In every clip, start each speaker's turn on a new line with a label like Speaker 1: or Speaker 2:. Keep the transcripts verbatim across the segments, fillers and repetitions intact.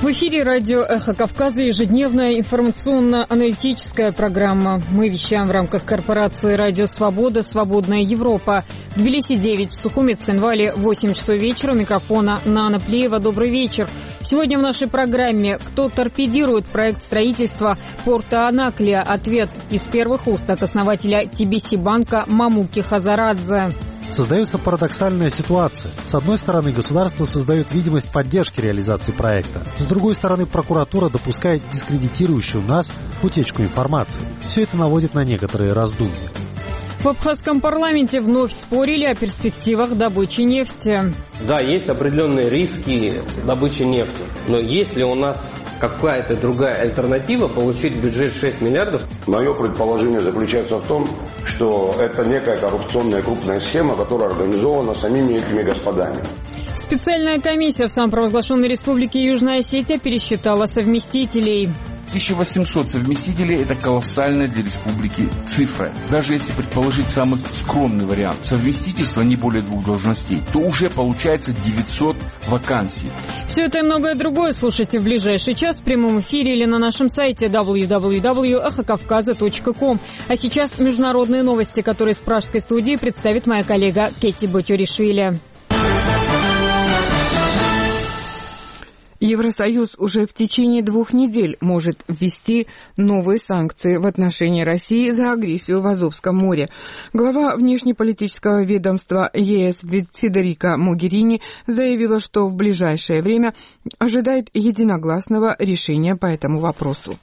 Speaker 1: В эфире радио «Эхо Кавказа» ежедневная информационно-аналитическая программа. Мы вещаем в рамках корпорации «Радио Свобода. Свободная Европа». В Тбилиси девять, в Сухуми, Цхинвале восемь часов вечера. У микрофона Нана Плеева. Добрый вечер. Сегодня в нашей программе «Кто торпедирует проект строительства порта Анаклия?» Ответ из первых уст от основателя ти би си-банка Мамуки Хазарадзе.
Speaker 2: Создается парадоксальная ситуация. С одной стороны, государство создает видимость поддержки реализации проекта. С другой стороны, прокуратура допускает дискредитирующую нас утечку информации. Все это наводит на некоторые раздумья.
Speaker 1: В Абхазском парламенте вновь спорили о перспективах добычи нефти.
Speaker 3: Да, есть определенные риски добычи нефти. Но есть ли у нас какая-то другая альтернатива получить бюджет шесть миллиардов?
Speaker 4: Мое предположение заключается в том, что это некая коррупционная крупная схема, которая организована самими этими господами.
Speaker 1: Специальная комиссия в самопровозглашенной республике Южная Осетия пересчитала совместителей.
Speaker 5: тысяча восемьсот совместителей – это колоссальная для республики цифра. Даже если предположить самый скромный вариант совместительства не более двух должностей, то уже получается девятьсот вакансий.
Speaker 1: Все это и многое другое слушайте в ближайший час в прямом эфире или на нашем сайте дабл ю дабл ю дабл ю точка эхо кавказа точка ком. А сейчас международные новости, которые с пражской студии представит моя коллега Кетти Бочуришвили.
Speaker 6: Евросоюз уже в течение двух недель может ввести новые санкции в отношении России за агрессию в Азовском море. Глава внешнеполитического ведомства ЕС Федерика Могерини заявила, что в ближайшее время ожидает единогласного решения по этому вопросу.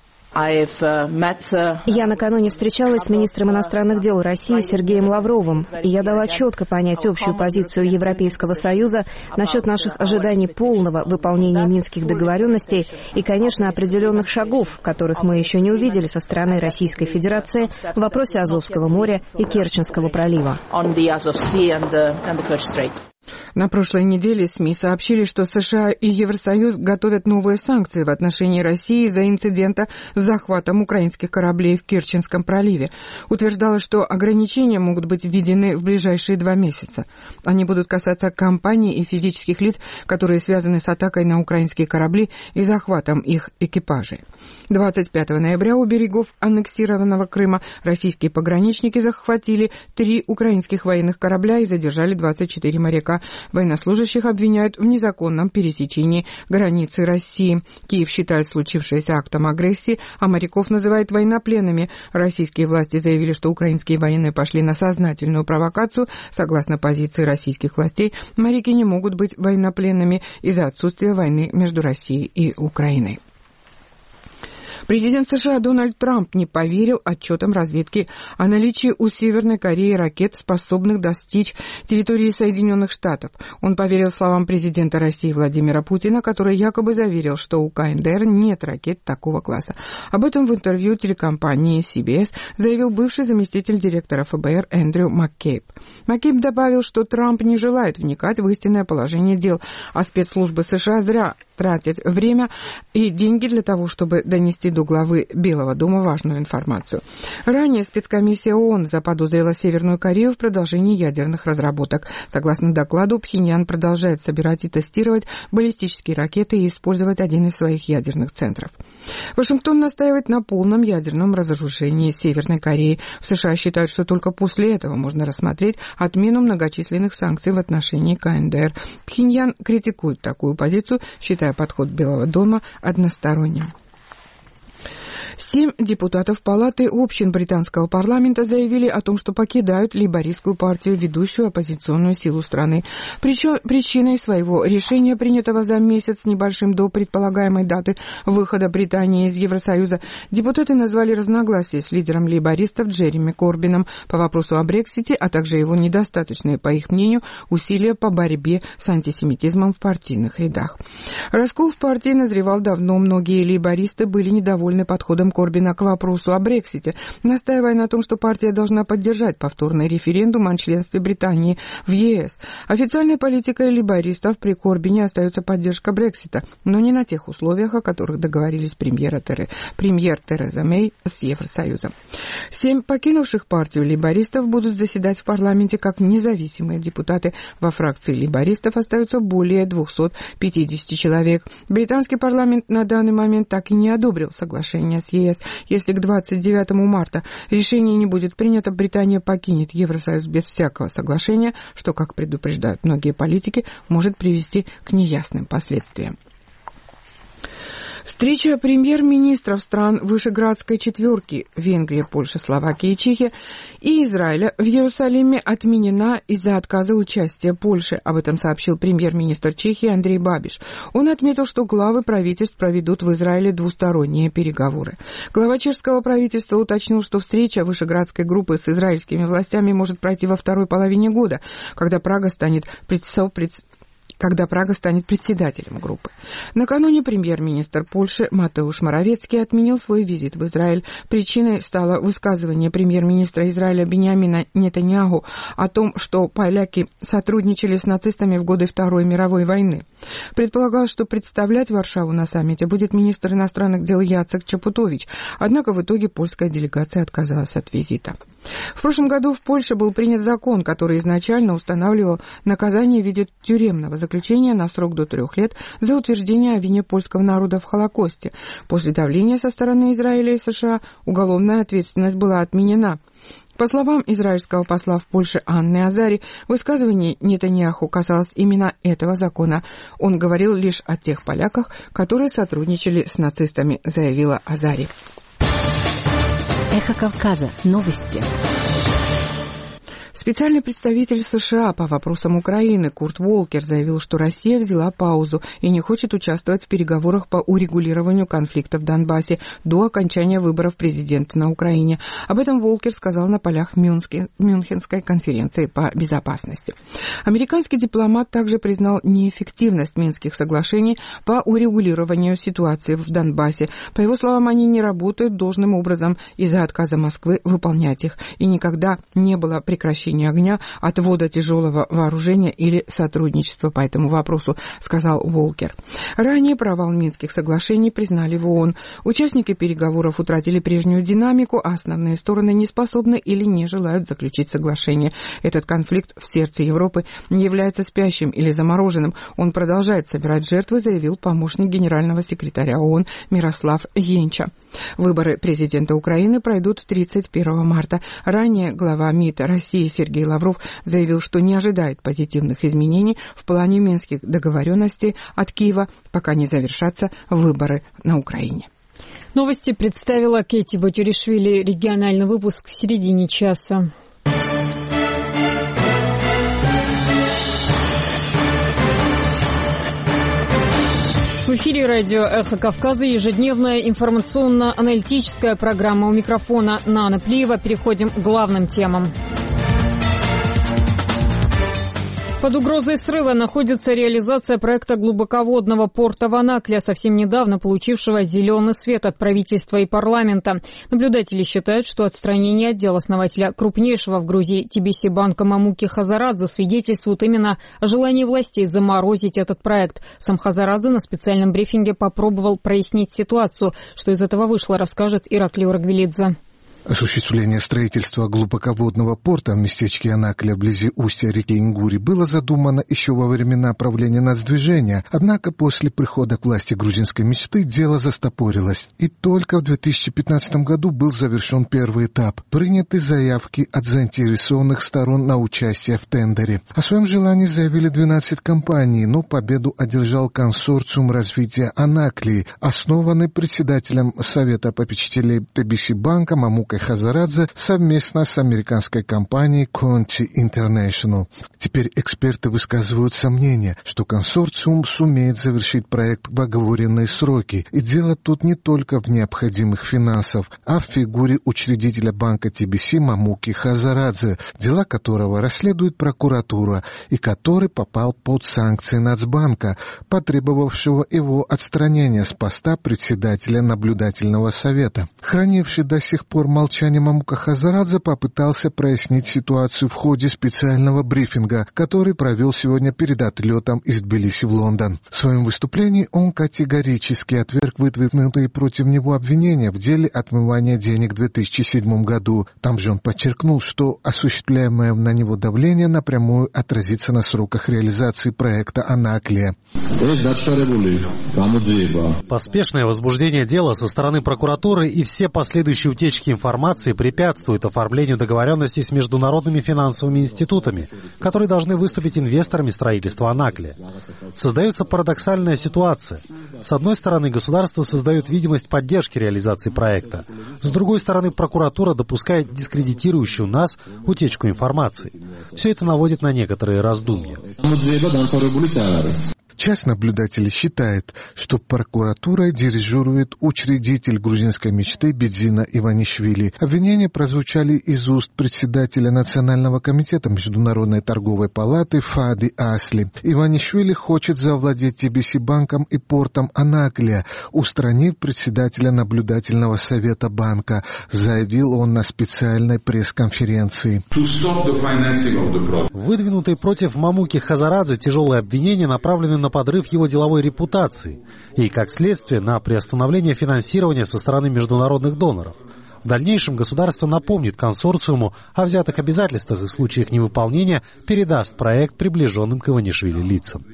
Speaker 7: Я накануне встречалась с министром иностранных дел России Сергеем Лавровым, и я дала четко понять общую позицию Европейского Союза насчет наших ожиданий полного выполнения минских договоренностей и, конечно, определенных шагов, которых мы еще не увидели со стороны Российской Федерации в вопросе Азовского моря и Керченского пролива.
Speaker 6: На прошлой неделе СМИ сообщили, что США и Евросоюз готовят новые санкции в отношении России из-за инцидента с захватом украинских кораблей в Керченском проливе. Утверждалось, что ограничения могут быть введены в ближайшие два месяца. Они будут касаться компаний и физических лиц, которые связаны с атакой на украинские корабли и захватом их экипажей. двадцать пятого ноября у берегов аннексированного Крыма российские пограничники захватили три украинских военных корабля и задержали двадцать четыре моряка. Военнослужащих обвиняют в незаконном пересечении границы России. Киев считает случившееся актом агрессии, а моряков называет военнопленными. Российские власти заявили, что украинские военные пошли на сознательную провокацию. Согласно позиции российских властей, моряки не могут быть военнопленными из-за отсутствия войны между Россией и Украиной. Президент США Дональд Трамп не поверил отчетам разведки о наличии у Северной Кореи ракет, способных достичь территории Соединенных Штатов. Он поверил словам президента России Владимира Путина, который якобы заверил, что у ка эн дэ эр нет ракет такого класса. Об этом в интервью телекомпании си би эс заявил бывший заместитель директора эф бэ эр Эндрю Маккейб. Маккейб добавил, что Трамп не желает вникать в истинное положение дел, а спецслужбы США зря тратят время и деньги для того, чтобы донести до главы Белого дома важную информацию. Ранее спецкомиссия ООН заподозрила Северную Корею в продолжении ядерных разработок. Согласно докладу, Пхеньян продолжает собирать и тестировать баллистические ракеты и использовать один из своих ядерных центров. Вашингтон настаивает на полном ядерном разоружении Северной Кореи. В США считают, что только после этого можно рассмотреть отмену многочисленных санкций в отношении ка эн дэ эр. Пхеньян критикует такую позицию, считая подход Белого дома односторонним. Семь депутатов Палаты общин британского парламента заявили о том, что покидают лейбористскую партию, ведущую оппозиционную силу страны. Причем причиной своего решения, принятого за месяц с небольшим до предполагаемой даты выхода Британии из Евросоюза, депутаты назвали разногласия с лидером лейбористов Джереми Корбином по вопросу о Брексите, а также его недостаточные, по их мнению, усилия по борьбе с антисемитизмом в партийных рядах. Раскол в партии назревал давно. Многие лейбористы были недовольны подходом подходом Корбина к вопросу о Брексите, настаивая на том, что партия должна поддержать повторный референдум о членстве Британии в ЕС. Официальной политикой лейбористов при Корбине остается поддержка Брексита, но не на тех условиях, о которых договорились премьер Тереза Мэй с Евросоюзом. Семь покинувших партию лейбористов будут заседать в парламенте как независимые депутаты. Во фракции лейбористов остаются более двухсот пятидесяти человек. Британский парламент на данный момент так и не одобрил соглашение с ЕС. Если к двадцать девятому марта решение не будет принято, Британия покинет Евросоюз без всякого соглашения, что, как предупреждают многие политики, может привести к неясным последствиям. Встреча премьер-министров стран Вышеградской четверки Венгрия, Польша, Словакия и Чехия и Израиля в Иерусалиме отменена из-за отказа участия Польши. Об этом сообщил премьер-министр Чехии Андрей Бабиш. Он отметил, что главы правительств проведут в Израиле двусторонние переговоры. Глава чешского правительства уточнил, что встреча Вышеградской группы с израильскими властями может пройти во второй половине года, когда Прага станет председателем когда Прага станет председателем группы. Накануне премьер-министр Польши Матеуш Моровецкий отменил свой визит в Израиль. Причиной стало высказывание премьер-министра Израиля Биньямина Нетаньяху о том, что поляки сотрудничали с нацистами в годы Второй мировой войны. Предполагалось, что представлять Варшаву на саммите будет министр иностранных дел Яцек Чапутович, однако в итоге польская делегация отказалась от визита. В прошлом году в Польше был принят закон, который изначально устанавливал наказание в виде тюремного заключения на срок до трех лет за утверждение о вине польского народа в Холокосте. После давления со стороны Израиля и США уголовная ответственность была отменена. По словам израильского посла в Польше Анны Азари, высказывание Нетаньяху касалось именно этого закона. Он говорил лишь о тех поляках, которые сотрудничали с нацистами, заявила Азари.
Speaker 8: Эхо Кавказа. Новости.
Speaker 6: Специальный представитель США по вопросам Украины Курт Волкер заявил, что Россия взяла паузу и не хочет участвовать в переговорах по урегулированию конфликта в Донбассе до окончания выборов президента на Украине. Об этом Волкер сказал на полях Мюнхенской конференции по безопасности. Американский дипломат также признал неэффективность Минских соглашений по урегулированию ситуации в Донбассе. По его словам, они не работают должным образом из-за отказа Москвы выполнять их, и никогда не было прекращения огня, отвода тяжелого вооружения или сотрудничества по этому вопросу, сказал Волкер. Ранее провал Минских соглашений признали в ООН. Участники переговоров утратили прежнюю динамику, а основные стороны не способны или не желают заключить соглашение. Этот конфликт в сердце Европы не является спящим или замороженным. Он продолжает собирать жертвы, заявил помощник генерального секретаря ООН Мирослав Енча. Выборы президента Украины пройдут тридцать первого марта. Ранее глава МИД России Сергей Лавров заявил, что не ожидает позитивных изменений в плане минских договоренностей от Киева, пока не завершатся выборы на Украине.
Speaker 1: Новости представила Кэти Батюришвили. Региональный выпуск в середине часа. В эфире радио «Эхо Кавказа», ежедневная информационно-аналитическая программа. У микрофона Нана Плиева. Переходим к главным темам. Под угрозой срыва находится реализация проекта глубоководного порта в Анакле, совсем недавно получившего зеленый свет от правительства и парламента. Наблюдатели считают, что отстранение отдела основателя крупнейшего в Грузии ти би си-банка Мамуки Хазарадзе свидетельствует именно о желании властей заморозить этот проект. Сам Хазарадзе на специальном брифинге попробовал прояснить ситуацию. Что из этого вышло, расскажет Ираклий Урагвелидзе.
Speaker 9: Осуществление строительства глубоководного порта в местечке Анакле вблизи устья реки Ингури было задумано еще во времена правления нацдвижения, однако после прихода к власти грузинской мечты дело застопорилось, и только в две тысячи пятнадцатом году был завершен первый этап. Приняты заявки от заинтересованных сторон на участие в тендере. О своем желании заявили двенадцать компаний, но победу одержал консорциум развития Анаклии, основанный председателем Совета попечителей ти би си-банка Мамука Мамукой Хазарадзе совместно с американской компанией Conti International. Теперь эксперты высказывают сомнения, что консорциум сумеет завершить проект в оговоренные сроки. И дело тут не только в необходимых финансах, а в фигуре учредителя банка ти би си Мамуки Хазарадзе, дела которого расследует прокуратура и который попал под санкции Нацбанка, потребовавшего его отстранения с поста председателя наблюдательного совета. Хранивший до сих пор молчание Мамука Хазарадзе попытался прояснить ситуацию в ходе специального брифинга, который провел сегодня перед отлетом из Тбилиси в Лондон. В своем выступлении он категорически отверг выдвинутые против него обвинения в деле отмывания денег в две тысячи седьмом году. Там же он подчеркнул, что осуществляемое на него давление напрямую отразится на сроках реализации проекта «Анаклия».
Speaker 2: Поспешное возбуждение дела со стороны прокуратуры и все последующие утечки информации препятствуют оформлению договоренностей с международными финансовыми институтами, которые должны выступить инвесторами строительства «Анаклия». Создается парадоксальная ситуация. С одной стороны, государство создает видимость поддержки реализации проекта. С другой стороны, прокуратура допускает дискредитирующую нас утечку информации. Все это наводит на некоторые раздумья.
Speaker 9: Часть наблюдателей считает, что прокуратурой дирижирует учредитель грузинской мечты Бедзина Иванишвили. Обвинения прозвучали из уст председателя Национального комитета Международной торговой палаты Фади Асли. Иванишвили хочет завладеть ти би си банком и портом Анаклия, устранив председателя наблюдательного совета банка, заявил он на специальной пресс-конференции.
Speaker 2: Выдвинутые против Мамуки Хазарадзе тяжелые обвинения направлены на подрыв его деловой репутации и, как следствие, на приостановление финансирования со стороны международных доноров. В дальнейшем государство напомнит консорциуму о взятых обязательствах и в случаях невыполнения передаст проект приближенным к Иванишвили лицам.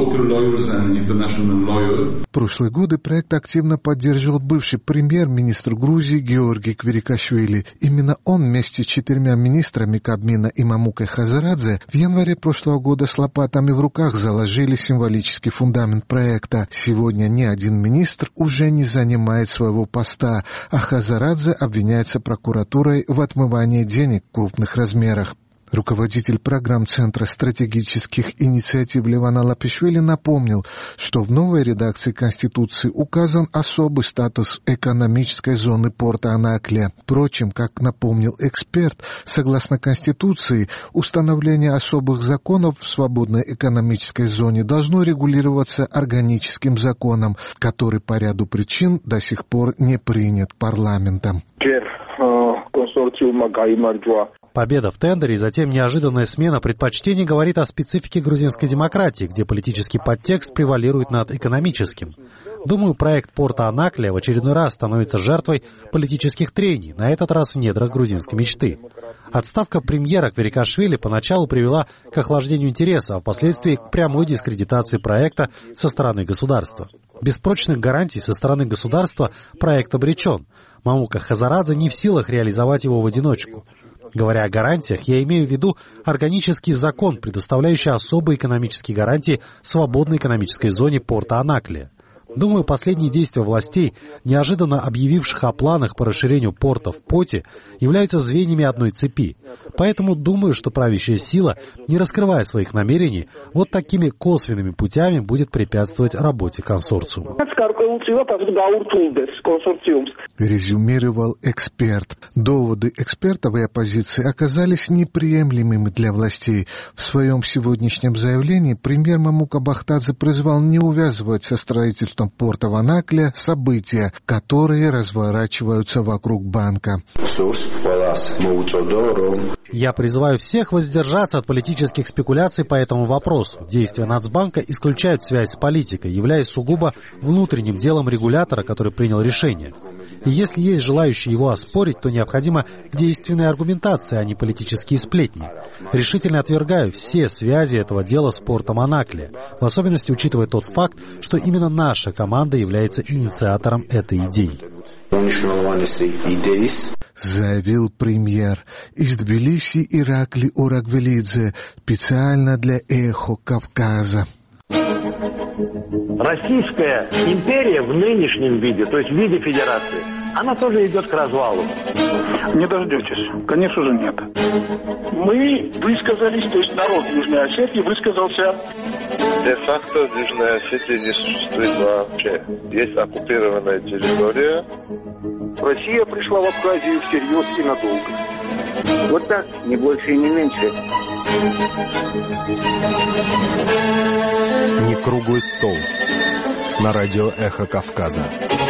Speaker 9: В прошлые годы проект активно поддерживал бывший премьер-министр Грузии Георгий Квирикашвили. Именно он вместе с четырьмя министрами Кабмина и Мамукой Хазарадзе в январе прошлого года с лопатами в руках заложили символический фундамент проекта. Сегодня ни один министр уже не занимает своего поста, а Хазарадзе обвиняется прокуратурой в отмывании денег в крупных размерах. Руководитель программ Центра стратегических инициатив Леван Алапишвили напомнил, что в новой редакции Конституции указан особый статус экономической зоны порта Анаклия. Впрочем, как напомнил эксперт, согласно Конституции, установление особых законов в свободной экономической зоне должно регулироваться органическим законом, который по ряду причин до сих пор не принят парламентом.
Speaker 2: Победа в тендере и затем неожиданная смена предпочтений говорит о специфике грузинской демократии, где политический подтекст превалирует над экономическим. Думаю, проект порта Анаклия в очередной раз становится жертвой политических трений, на этот раз в недрах грузинской мечты. Отставка премьера Квирикашвили поначалу привела к охлаждению интереса, а впоследствии к прямой дискредитации проекта со стороны государства. Без прочных гарантий со стороны государства проект обречен. Мамука Хазарадзе не в силах реализовать его в одиночку. Говоря о гарантиях, я имею в виду органический закон, предоставляющий особые экономические гарантии свободной экономической зоне порта Анаклия. Думаю, последние действия властей, неожиданно объявивших о планах по расширению порта в Поте, являются звеньями одной цепи. Поэтому думаю, что правящая сила, не раскрывая своих намерений, вот такими косвенными путями будет препятствовать работе консорциума.
Speaker 9: Резюмировал эксперт. Доводы экспертов и оппозиции оказались неприемлемыми для властей. В своем сегодняшнем заявлении премьер Мамука Бахтадзе призвал не увязывать со строительством порта в Анаклия события, которые разворачиваются вокруг банка.
Speaker 2: Я призываю всех воздержаться от политических спекуляций по этому вопросу. Действия Нацбанка исключают связь с политикой, являясь сугубо внутренним делом регулятора, который принял решение. И если есть желающие его оспорить, то необходима действенная аргументация, а не политические сплетни. Решительно отвергаю все связи этого дела с портом Анаклия, в особенности учитывая тот факт, что именно наша команда является инициатором этой идеи.
Speaker 9: Заявил премьер. Из Тбилиси Иракли Орагвелидзе, специально для «Эхо Кавказа».
Speaker 10: Российская империя в нынешнем виде, то есть в виде федерации, она тоже идет к развалу.
Speaker 11: Не дождетесь. Конечно же, нет. Мы высказались, то есть народ Южной Осетии высказался.
Speaker 12: Де-факто в Южной Осетии не существует вообще. Есть оккупированная территория.
Speaker 11: Россия пришла в Абхазию всерьез и надолго.
Speaker 13: Вот так, не больше и не меньше.
Speaker 14: Не круглый стол. На радио «Эхо Кавказа».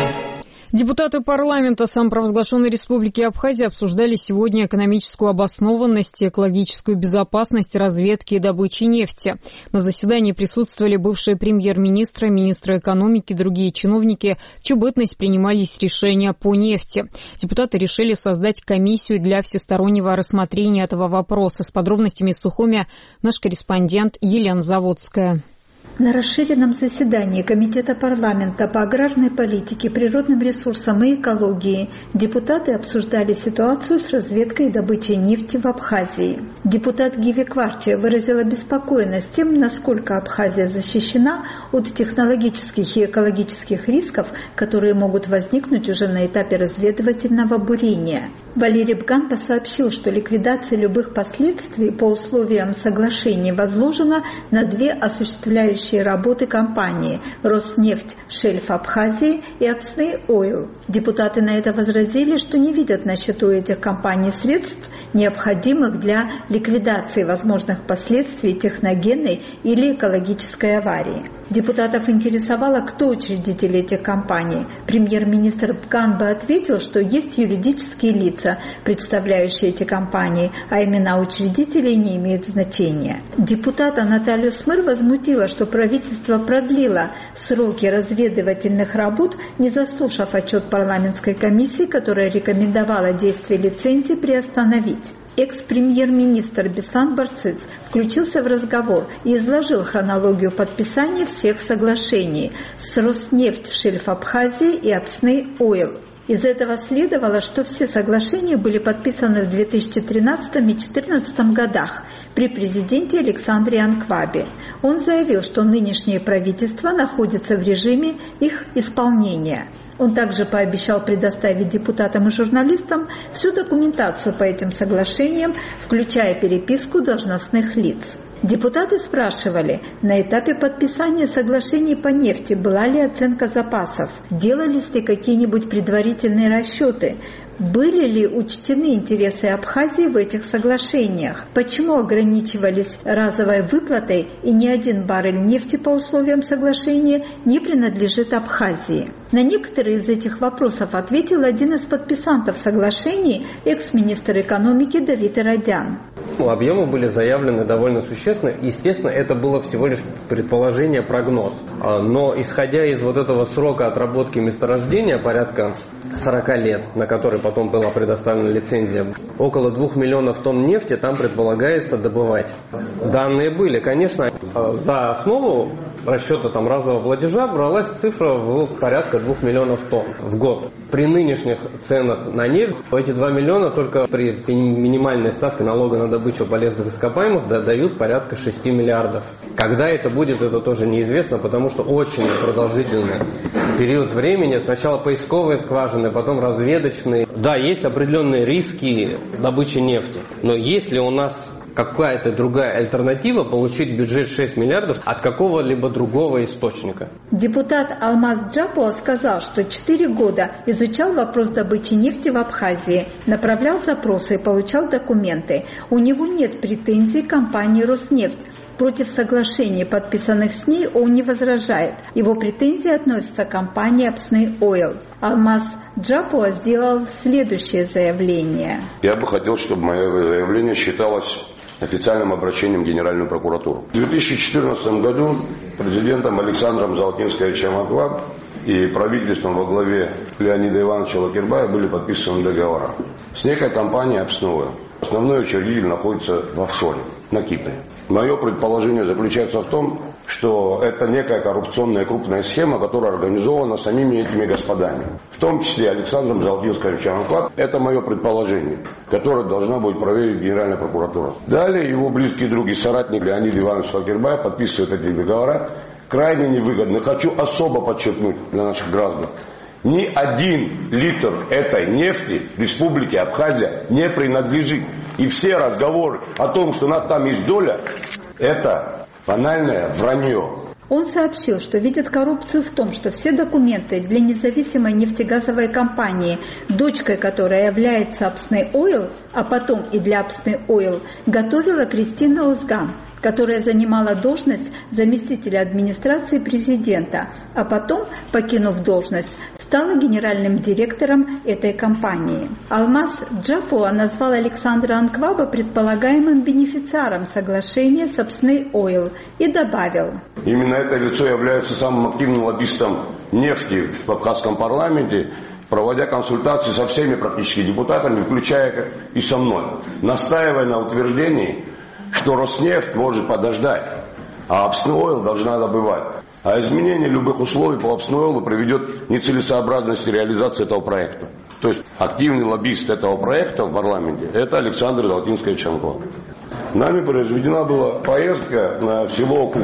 Speaker 1: Депутаты парламента самопровозглашенной Республики Абхазия обсуждали сегодня экономическую обоснованность, экологическую безопасность разведки и добычи нефти. На заседании присутствовали бывшие премьер-министры, министры экономики, другие чиновники, в чью бытность принимались решения по нефти. Депутаты решили создать комиссию для всестороннего рассмотрения этого вопроса. С подробностями из Сухуми наш корреспондент Елена Заводская.
Speaker 15: На расширенном заседании Комитета парламента по аграрной политике, природным ресурсам и экологии депутаты обсуждали ситуацию с разведкой и добычей нефти в Абхазии. Депутат Гиви Кварче выразил обеспокоенность тем, насколько Абхазия защищена от технологических и экологических рисков, которые могут возникнуть уже на этапе разведывательного бурения. Валерий Бганба сообщил, что ликвидация любых последствий по условиям соглашения возложена на две осуществляющие работы компании «Роснефть», «Шельф Абхазии» и «Апсны Ойл». Депутаты на это возразили, что не видят на счету этих компаний средств, необходимых для ликвидации возможных последствий техногенной или экологической аварии. Депутатов интересовало, кто учредители этих компаний. Премьер-министр Бганба ответил, что есть юридические лица, представляющие эти компании, а имена учредителей не имеют значения. Депутата Наталью Смыр возмутила, что правительство продлило сроки разведывательных работ, не заслушав отчет парламентской комиссии, которая рекомендовала действие лицензии приостановить. Экс-премьер-министр Беслан Барцыц включился в разговор и изложил хронологию подписания всех соглашений с Роснефть, Шельф Абхазии и Апсны Ойл. Из этого следовало, что все соглашения были подписаны в две тысячи тринадцатом и две тысячи четырнадцатом годах при президенте Александре Анквабе. Он заявил, что нынешнее правительство находится в режиме их исполнения. Он также пообещал предоставить депутатам и журналистам всю документацию по этим соглашениям, включая переписку должностных лиц. Депутаты спрашивали, на этапе подписания соглашений по нефти была ли оценка запасов, делались ли какие-нибудь предварительные расчеты, были ли учтены интересы Абхазии в этих соглашениях, почему ограничивались разовой выплатой и ни один баррель нефти по условиям соглашения не принадлежит Абхазии. На некоторые из этих вопросов ответил один из подписантов соглашений, экс-министр экономики Давид Иродян.
Speaker 3: Объемы были заявлены довольно существенно. Естественно, это было всего лишь предположение, прогноз. Но исходя из вот этого срока отработки месторождения, порядка сорок лет, на который потом была предоставлена лицензия, около двух миллионов тонн нефти там предполагается добывать. Данные были, конечно, за основу расчета там разового платежа бралась цифра в порядка двух миллионов тонн в год. При нынешних ценах на нефть эти два миллиона только при минимальной ставке налога на добычу полезных ископаемых дают порядка шести миллиардов. Когда это будет, это тоже неизвестно, потому что очень продолжительный период времени. Сначала поисковые скважины, потом разведочные. Да, есть определенные риски добычи нефти, но если у нас какая-то другая альтернатива получить бюджет шесть миллиардов от какого-либо другого источника.
Speaker 15: Депутат Алмаз Джапуа сказал, что четыре года изучал вопрос добычи нефти в Абхазии, направлял запросы и получал документы. У него нет претензий к компании «Роснефть». Против соглашений, подписанных с ней, он не возражает. Его претензии относятся к компании «Апсны Ойл». Алмаз Джапуа сделал следующее заявление.
Speaker 4: Я бы хотел, чтобы мое заявление считалось официальным обращением в Генеральную прокуратуру. В две тысячи четырнадцатом году президентом Александром Золотинсковичем Анкваб и правительством во главе Леонида Ивановича Лакербая были подписаны договора с некой компанией «Апсновая». Основной учредитель находится в офшоре, на Кипре. Мое предположение заключается в том, что это некая коррупционная крупная схема, которая организована самими этими господами. В том числе Александром Золотинсковичем Анкваб. Это мое предположение, которое должна будет проверить Генеральная прокуратура. Далее его близкий друг и соратник Леонид Иванович Лакербай подписывает эти договора крайне невыгодны. Хочу особо подчеркнуть для наших граждан. Ни один литр этой нефти Республике Абхазия не принадлежит. И все разговоры о том, что у нас там есть доля, это банальное вранье.
Speaker 15: Он сообщил, что видит коррупцию в том, что все документы для независимой нефтегазовой компании, дочкой которой является Апсны Ойл, а потом и для Апсны Ойл, готовила Кристина Озган, которая занимала должность заместителя администрации президента, а потом, покинув должность, стала генеральным директором этой компании. Алмаз Джапуа назвал Александра Анкваба предполагаемым бенефициаром соглашения с Апсны Ойл и добавил:
Speaker 4: именно это лицо является самым активным лоббистом нефти в абхазском парламенте, проводя консультации со всеми практически депутатами, включая и со мной, настаивая на утверждении, что Роснефть может подождать, а Апсны Ойл должна добывать. А изменение любых условий по Апсны Ойлу приведет к нецелесообразности реализации этого проекта. То есть активный лоббист этого проекта в парламенте – это Александр Золотинская Чанкова. Нами произведена была поездка на село Укум.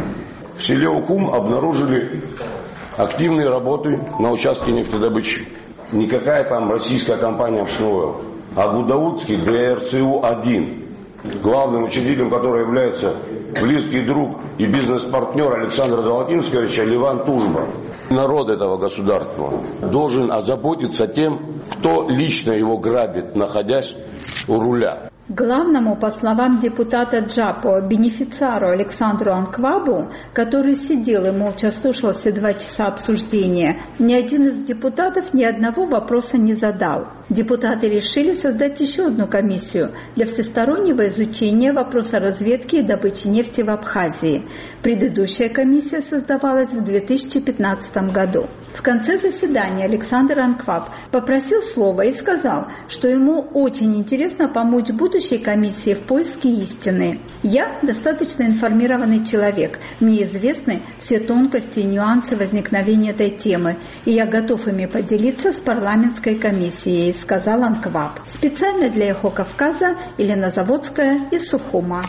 Speaker 4: В селе Укум обнаружили активные работы на участке нефтедобычи. Никакая там российская компания Апсны Ойл, а Гудаутский Д Р Ц У один. Главным учредителем которого является близкий друг и бизнес-партнер Александра Золотинского, Леван Тужба. Народ этого государства должен озаботиться тем, кто лично его грабит, находясь у руля.
Speaker 15: Главному, по словам депутата Джапо, бенефициару Александру Анквабу, который сидел и молча слушал все два часа обсуждения, ни один из депутатов ни одного вопроса не задал. Депутаты решили создать еще одну комиссию для всестороннего изучения вопроса разведки и добычи нефти в Абхазии. Предыдущая комиссия создавалась в две тысячи пятнадцатом году. В конце заседания Александр Анкваб попросил слова и сказал, что ему очень интересно помочь будущей комиссии в поиске истины. «Я достаточно информированный человек, мне известны все тонкости и нюансы возникновения этой темы, и я готов ими поделиться с парламентской комиссией», — сказал Анкваб. Специально для «Эхо Кавказа» Елена Заводская из Сухума.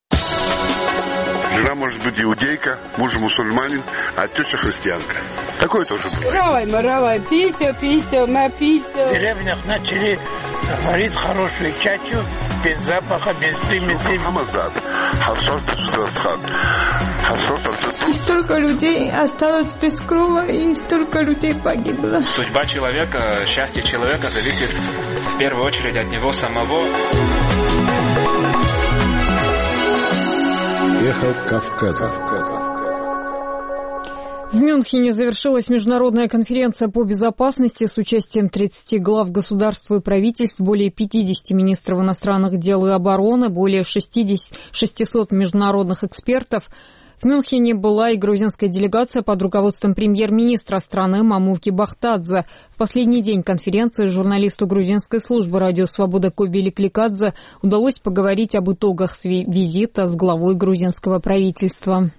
Speaker 16: Жена может быть иудейка, муж мусульманин, а теща христианка. Такое тоже бывает.
Speaker 17: Равай, маравай, пися, пися, ма пися.
Speaker 18: В деревнях начали варить хорошую чачу, без запаха, без примесей.
Speaker 17: И столько людей осталось без крова, и столько людей погибло.
Speaker 19: Судьба человека, счастье человека зависит в первую очередь от него самого.
Speaker 14: Эхо Кавказа.
Speaker 1: В Мюнхене завершилась международная конференция по безопасности с участием тридцати глав государств и правительств, более пятидесяти министров иностранных дел и обороны, более шестисот международных экспертов. В Мюнхене была и грузинская делегация под руководством премьер-министра страны Мамуки Бахтадзе. В последний день конференции журналисту грузинской службы «Радио Свобода» Кобили Кликадзе удалось поговорить об итогах визита с главой грузинского правительства.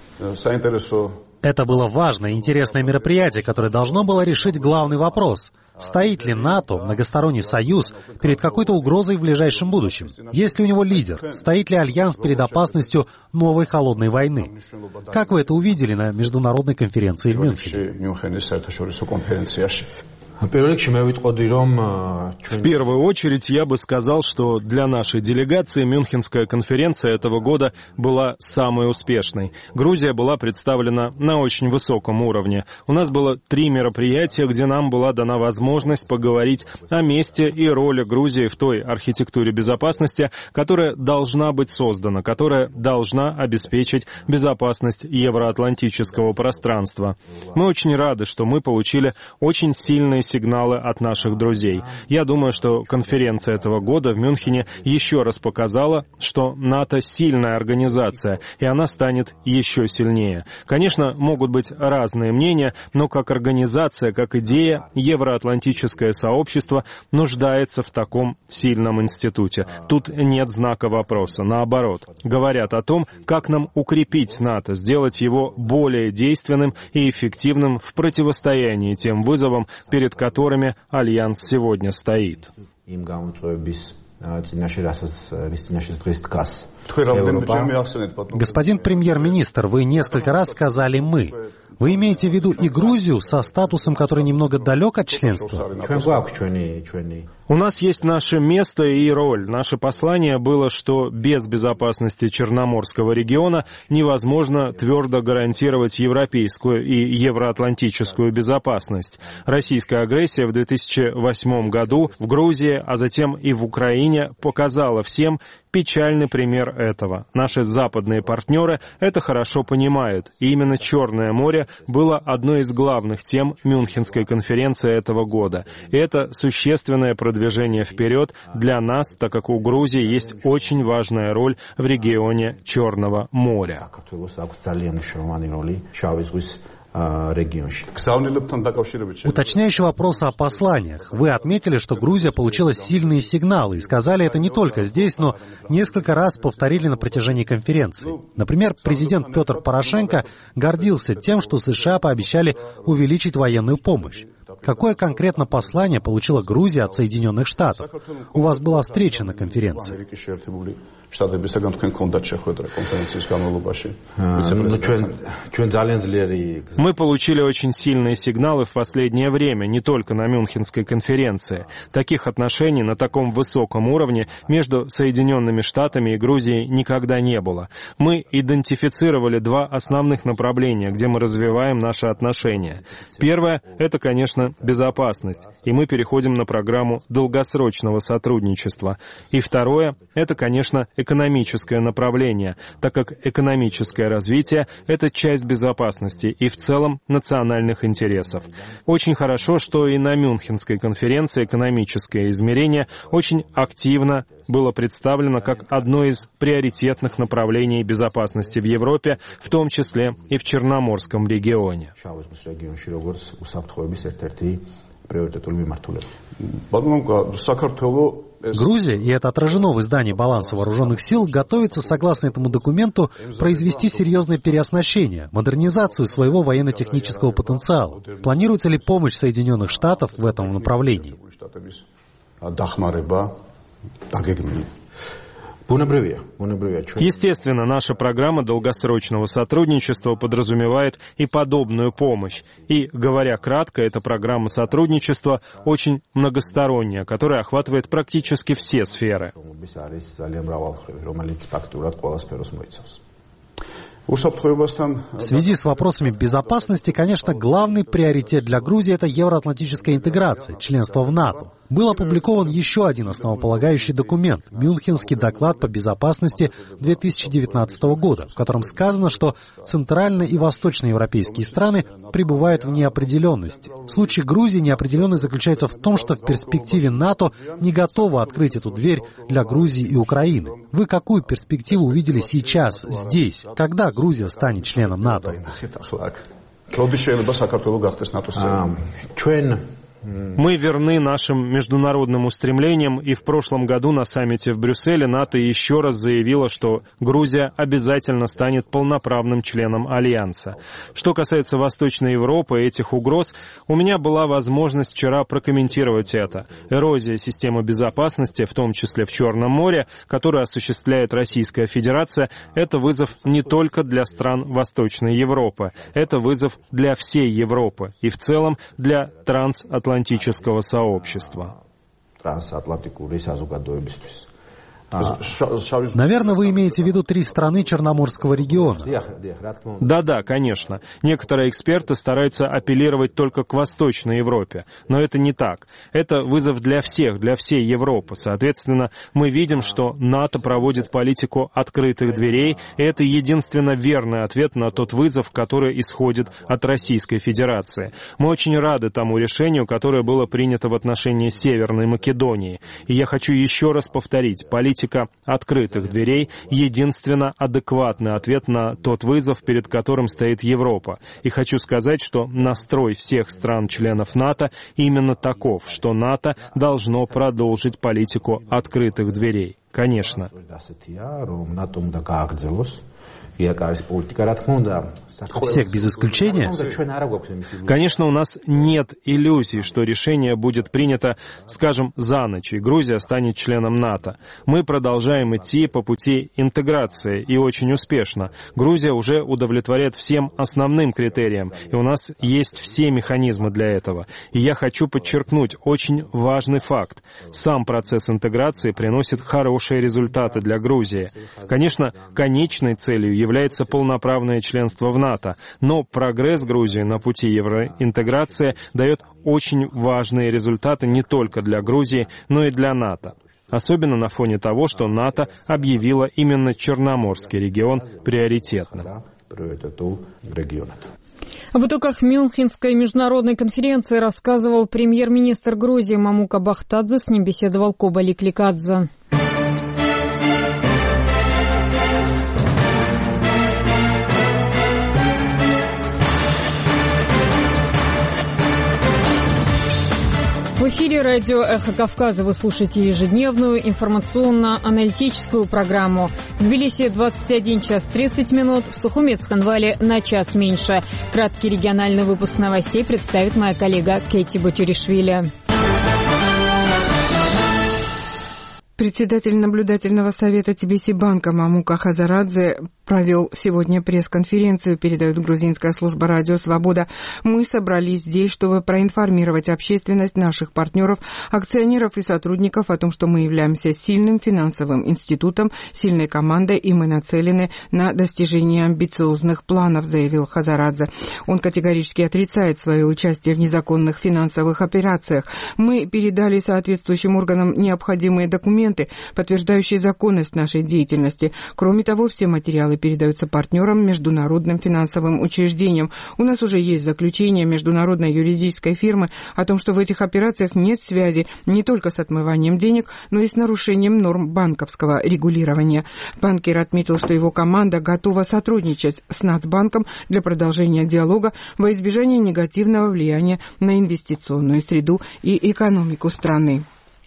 Speaker 2: Это было важное и интересное мероприятие, которое должно было решить главный вопрос. Стоит ли НАТО, многосторонний союз, перед какой-то угрозой в ближайшем будущем? Есть ли у него лидер? Стоит ли альянс перед опасностью новой холодной войны? Как вы это увидели на международной конференции в Мюнхене?
Speaker 14: В первую очередь я бы сказал, что для нашей делегации Мюнхенская конференция этого года была самой успешной. Грузия была представлена на очень высоком уровне. У нас было три мероприятия, где нам была дана возможность поговорить о месте и роли Грузии в той архитектуре безопасности, которая должна быть создана, которая должна обеспечить безопасность евроатлантического пространства. Мы очень рады, что мы получили очень сильные сигналы от наших друзей. Я думаю, что конференция этого года в Мюнхене еще раз показала, что НАТО сильная организация, и она станет еще сильнее. Конечно, могут быть разные мнения, но как организация, как идея, евроатлантическое сообщество нуждается в таком сильном институте. Тут нет знака вопроса. Наоборот, говорят о том, как нам укрепить НАТО, сделать его более действенным и эффективным в противостоянии тем вызовам, перед которыми Альянс сегодня стоит.
Speaker 2: Господин премьер-министр, вы несколько раз сказали «мы». Вы имеете в виду и Грузию со статусом, который немного далек от членства?
Speaker 14: У нас есть наше место и роль. Наше послание было, что без безопасности Черноморского региона невозможно твердо гарантировать европейскую и евроатлантическую безопасность. Российская агрессия в две тысячи восьмом году в Грузии, а затем и в Украине показала всем печальный пример этого. Наши западные партнеры это хорошо понимают. И именно Черное море было одной из главных тем Мюнхенской конференции этого года. И это существенное продвижение вперед для нас, так как у Грузии есть очень важная роль в регионе Черного моря.
Speaker 2: Уточняющий вопрос о посланиях. Вы отметили, что Грузия получила сильные сигналы и сказали это не только здесь, но несколько раз повторили на протяжении конференции. Например, президент Петр Порошенко гордился тем, что США пообещали увеличить военную помощь. Какое конкретно послание получила Грузия от Соединенных Штатов? У вас была встреча на конференции.
Speaker 14: Мы получили очень сильные сигналы в последнее время, не только на Мюнхенской конференции. Таких отношений на таком высоком уровне между Соединенными Штатами и Грузией никогда не было. Мы идентифицировали два основных направления, где мы развиваем наши отношения. Первое — это, конечно, безопасность, и мы переходим на программу долгосрочного сотрудничества. И второе — это, конечно, экономическое направление, так как экономическое развитие — это часть безопасности и в целом национальных интересов. Очень хорошо, что и на Мюнхенской конференции экономическое измерение очень активно было представлено как одно из приоритетных направлений безопасности в Европе, в том числе и в Черноморском регионе.
Speaker 2: Грузия, и это отражено в издании «Баланса вооруженных сил», готовится, согласно этому документу, произвести серьезное переоснащение, модернизацию своего военно-технического потенциала. Планируется ли помощь Соединенных Штатов в этом направлении?
Speaker 14: Естественно, наша программа долгосрочного сотрудничества подразумевает и подобную помощь. И, говоря кратко, эта программа сотрудничества очень многосторонняя, которая охватывает практически все сферы.
Speaker 2: В связи с вопросами безопасности, конечно, главный приоритет для Грузии — это евроатлантическая интеграция, членство в НАТО. Был опубликован еще один основополагающий документ — Мюнхенский доклад по безопасности две тысячи девятнадцатого года, в котором сказано, что центрально- и восточноевропейские страны пребывают в неопределенности. В случае Грузии неопределенность заключается в том, что в перспективе НАТО не готово открыть эту дверь для Грузии и Украины. Вы какую перспективу увидели сейчас, здесь? Когда Грузия станет членом НАТО?
Speaker 14: Мы верны нашим международным устремлениям, и в прошлом году на саммите в Брюсселе НАТО еще раз заявила, что Грузия обязательно станет полноправным членом Альянса. Что касается Восточной Европы и этих угроз, у меня была возможность вчера прокомментировать это. Эрозия системы безопасности, в том числе в Черном море, которую осуществляет Российская Федерация, это вызов не только для стран Восточной Европы, это вызов для всей Европы и в целом для трансатлантического Атлантического сообщества.
Speaker 2: Наверное, вы имеете в виду три страны Черноморского региона.
Speaker 14: Да-да, конечно. Некоторые эксперты стараются апеллировать только к Восточной Европе, но это не так. Это вызов для всех, для всей Европы. Соответственно, мы видим, что НАТО проводит политику открытых дверей, и это единственно верный ответ на тот вызов, который исходит от Российской Федерации. Мы очень рады тому решению, которое было принято в отношении Северной Македонии. И я хочу еще раз повторить, политика открытых дверей — единственно адекватный ответ на тот вызов, перед которым стоит Европа. И хочу сказать, что настрой всех стран-членов НАТО именно таков, что НАТО должно продолжить политику открытых дверей. Конечно.
Speaker 2: Всех без исключения?
Speaker 14: Конечно, у нас нет иллюзий, что решение будет принято, скажем, за ночь, и Грузия станет членом НАТО. Мы продолжаем идти по пути интеграции, и очень успешно. Грузия уже удовлетворяет всем основным критериям, и у нас есть все механизмы для этого. И я хочу подчеркнуть очень важный факт. Сам процесс интеграции приносит хорошие результаты для Грузии. Конечно, конечной целью является полноправное членство в НАТО, но прогресс Грузии на пути евроинтеграции дает очень важные результаты не только для Грузии, но и для НАТО. Особенно на фоне того, что НАТО объявило именно Черноморский регион приоритетным.
Speaker 1: Об итогах Мюнхенской международной конференции рассказывал премьер-министр Грузии Мамука Бахтадзе, с ним беседовал Коба Ликликадзе. В эфире радио «Эхо Кавказа» вы слушаете ежедневную информационно-аналитическую программу. В Тбилиси двадцать один час тридцать минут, в Сухуми Цхинвале на час меньше. Краткий региональный выпуск новостей представит моя коллега Кейти Бочуришвили.
Speaker 6: Председатель наблюдательного совета Тбилиси-банка Мамука Хазарадзе провел сегодня пресс-конференцию, передает грузинская служба «Радио Свобода». Мы собрались здесь, чтобы проинформировать общественность, наших партнеров, акционеров и сотрудников о том, что мы являемся сильным финансовым институтом, сильной командой, и мы нацелены на достижение амбициозных планов, заявил Хазарадзе. Он категорически отрицает свое участие в незаконных финансовых операциях. Мы передали соответствующим органам необходимые документы, подтверждающие законность нашей деятельности. Кроме того, все материалы передаются партнерам, международным финансовым учреждениям. У нас уже есть заключение международной юридической фирмы о том, что в этих операциях нет связи не только с отмыванием денег, но и с нарушением норм банковского регулирования. Банкир отметил, что его команда готова сотрудничать с Нацбанком для продолжения диалога во избежание негативного влияния на инвестиционную среду и экономику страны.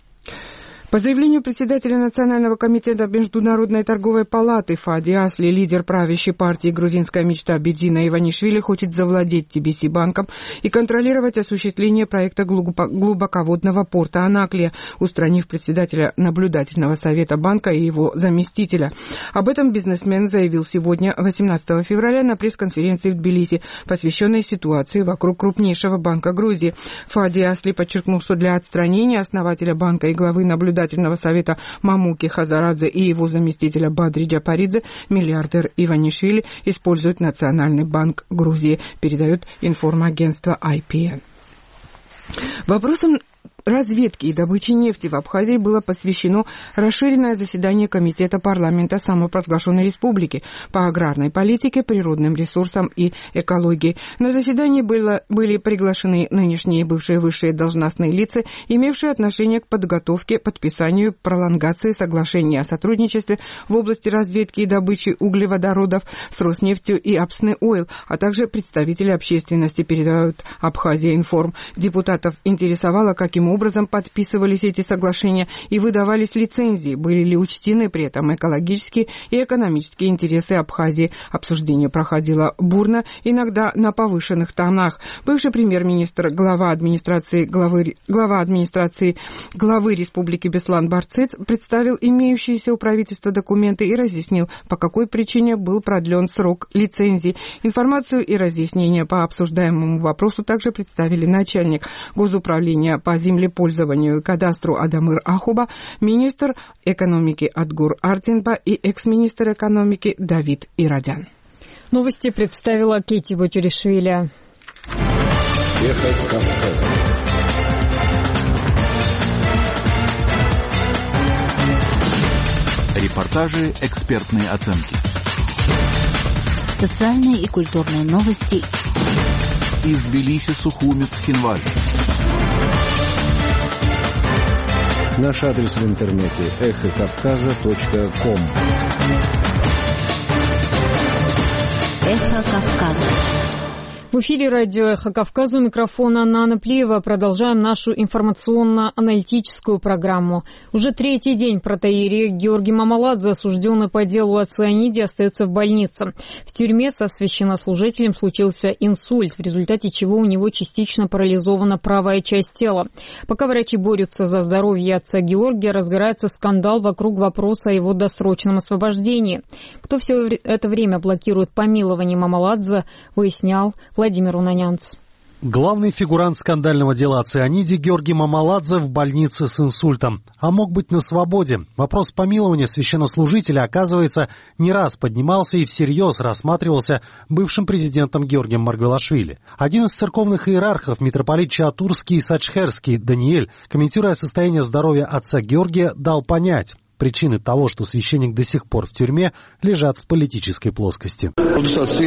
Speaker 6: По заявлению председателя Национального комитета Международной торговой палаты Фади Асли, лидер правящей партии «Грузинская мечта» Бедзина Иванишвили хочет завладеть Тбилиси-банком и контролировать осуществление проекта глубоководного порта Анаклия, устранив председателя наблюдательного совета банка и его заместителя. Об этом бизнесмен заявил сегодня, восемнадцатого февраля, на пресс-конференции в Тбилиси, посвященной ситуации вокруг крупнейшего банка Грузии. Фади Асли подчеркнул, что для отстранения основателя банка и главы наблюдательного совета Мамуки Хазарадзе и его заместителя Бадри Джапаридзе миллиардер Иванишвили использует Национальный банк Грузии, передает информагентство ай пи эн. Вопросом разведки и добычи нефти в Абхазии было посвящено расширенное заседание Комитета парламента самопровозглашенной республики по аграрной политике, природным ресурсам и экологии. На заседании было, были приглашены нынешние и бывшие высшие должностные лица, имевшие отношение к подготовке, подписанию, пролонгации соглашения о сотрудничестве в области разведки и добычи углеводородов с Роснефтью и Апсны Ойл, а также представители общественности, передают Абхазия Информ. Депутатов интересовало, каким образом образом подписывались эти соглашения и выдавались лицензии, были ли учтены при этом экологические и экономические интересы Абхазии. Обсуждение проходило бурно, иногда на повышенных тонах. Бывший премьер-министр, глава администрации, главы, глава администрации главы Республики Беслан Барцыц представил имеющиеся у правительства документы и разъяснил, по какой причине был продлен срок лицензии. Информацию и разъяснения по обсуждаемому вопросу также представили начальник Госуправления по земле пользованию и кадастру Адамыр Ахуба, министр экономики Адгур Артинба и экс-министр экономики Давид Ирадян.
Speaker 1: Новости представила Кейти Бочуришвили.
Speaker 20: Ехать Кавказ.
Speaker 5: Репортажи, экспертные оценки.
Speaker 8: Социальные и культурные новости.
Speaker 5: Из Тбилиси, Сухуми, Цхинваль.
Speaker 20: Наш адрес в интернете эхо кавказа точка ком.
Speaker 8: Эхо Кавказа.
Speaker 1: В В эфире радио «Эхо Кавказа», у микрофона Анна Плиева. Продолжаем нашу информационно-аналитическую программу. Уже третий день протоиерей Георгий Мамаладзе, осужденный по делу о цианиде, остается в больнице. В тюрьме со священнослужителем случился инсульт, в результате чего у него частично парализована правая часть тела. Пока врачи борются за здоровье отца Георгия, разгорается скандал вокруг вопроса о его досрочном освобождении. Кто все это время блокирует помилование Мамаладзе, выяснял Владимир Унанянц.
Speaker 2: Главный фигурант скандального дела о цианиде Георгий Мамаладзе в больнице с инсультом. А мог быть на свободе. Вопрос помилования священнослужителя, оказывается, не раз поднимался и всерьез рассматривался бывшим президентом Георгием Маргвелашвили. Один из церковных иерархов, митрополит Чаатурский и Сачхерский Даниэль, комментируя состояние здоровья отца Георгия, дал понять: причины того, что священник до сих пор в тюрьме, лежат в политической плоскости.
Speaker 21: Когда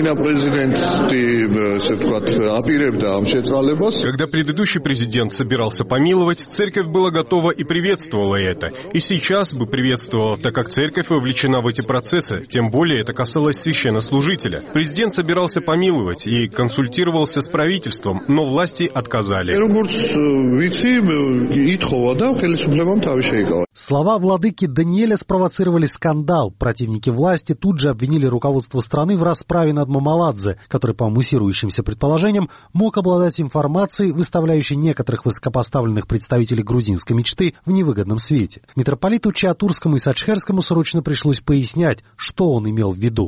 Speaker 21: предыдущий президент собирался помиловать, церковь была готова и приветствовала это. И сейчас бы приветствовала, так как церковь вовлечена в эти процессы, тем более это касалось священнослужителя. Президент собирался помиловать и консультировался с правительством, но власти отказали.
Speaker 2: Слова владыки Даниэля спровоцировали скандал. Противники власти тут же обвинили руководство страны в расправе над Мамаладзе, который, по муссирующимся предположениям, мог обладать информацией, выставляющей некоторых высокопоставленных представителей грузинской мечты в невыгодном свете. Митрополиту Чаатурскому и Сачхерскому срочно пришлось пояснять, что он имел в виду.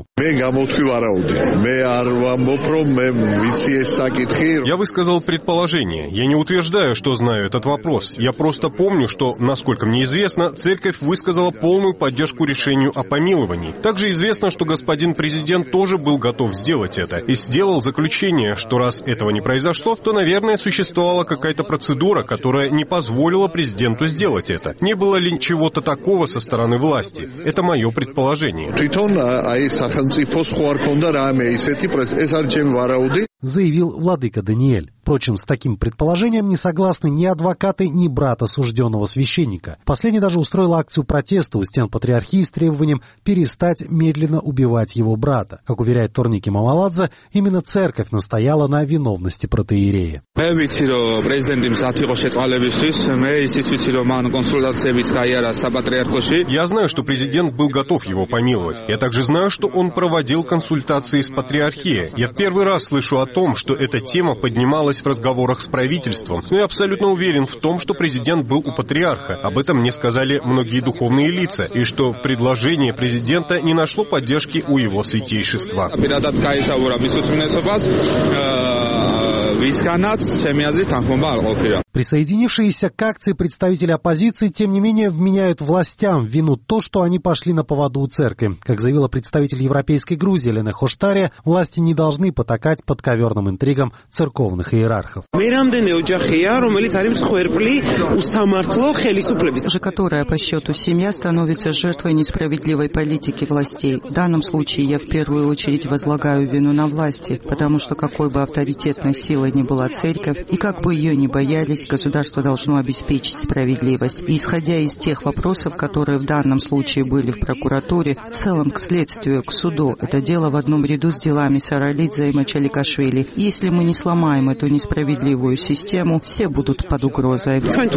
Speaker 21: Я
Speaker 14: высказал предположение. Я не утверждаю, что знаю этот вопрос. Я просто помню, что, насколько мне известно, церковь высказала полную поддержку решению о помиловании. Также известно, что господин президент тоже был готов сделать это и сделал заключение, что раз этого не произошло, то, наверное, существовала какая-то процедура, которая не позволила президенту сделать это. Не было ли чего-то такого со стороны власти? Это мое предположение.
Speaker 2: Заявил владыка Даниэль. Впрочем, с таким предположением не согласны ни адвокаты, ни брат осужденного священника. Последний даже устроил акцию протеста у стен патриархии с требованием перестать медленно убивать его брата. Как уверяет Торники Мамаладзе, именно церковь настояла на виновности протоиерея.
Speaker 14: Я знаю, что президент был готов его помиловать. Я также знаю, что он проводил консультации с патриархией. Я в первый раз слышу о том, что эта тема поднималась в разговорах с правительством. Но я абсолютно уверен в том, что президент был у патриарха. Об этом мне сказали многие духовные лица. И что предложение президента не нашло поддержки у его святейшества.
Speaker 2: Присоединившиеся к акции представители оппозиции, тем не менее, вменяют властям в вину то, что они пошли на поводу у церкви. Как заявила представитель Европейской Грузии Елена Хоштария, власти не должны потакать подковерным интригам церковных иерархов.
Speaker 22: Же которая по счету семья становится жертвой несправедливой политики властей. В данном случае я в первую очередь возлагаю вину на власти, потому что какой бы авторитетной силой ни была церковь, и как бы ее ни боялись, государство должно обеспечить справедливость. И исходя из тех вопросов, которые в данном случае были в прокуратуре, в целом к следствию, к суду, это дело в одном ряду с делами Саралидзе и Мачаликашвили. Если мы не сломаем эту несправедливую систему, все будут под угрозой.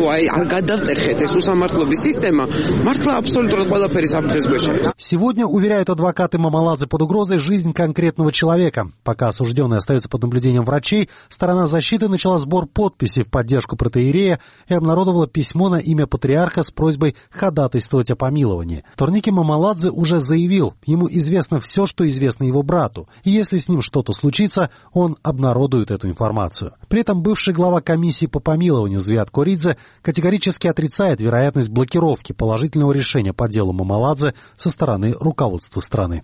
Speaker 2: Сегодня, уверяют адвокаты Мамаладзе, под угрозой жизнь конкретного человека. Пока осужденный остается под наблюдением врачей, сторона защиты начала сбор подписей в поддержку протоиерея и обнародовала письмо на имя патриарха с просьбой ходатайствовать о помиловании. Торники Мамаладзе уже заявил, ему известно все, что известно его брату, и если с ним что-то случится, он обнародует эту информацию. При этом бывший глава комиссии по помилованию Звиат Коридзе категорически отрицает вероятность блокировки положительного решения по делу Мамаладзе со стороны руководства страны.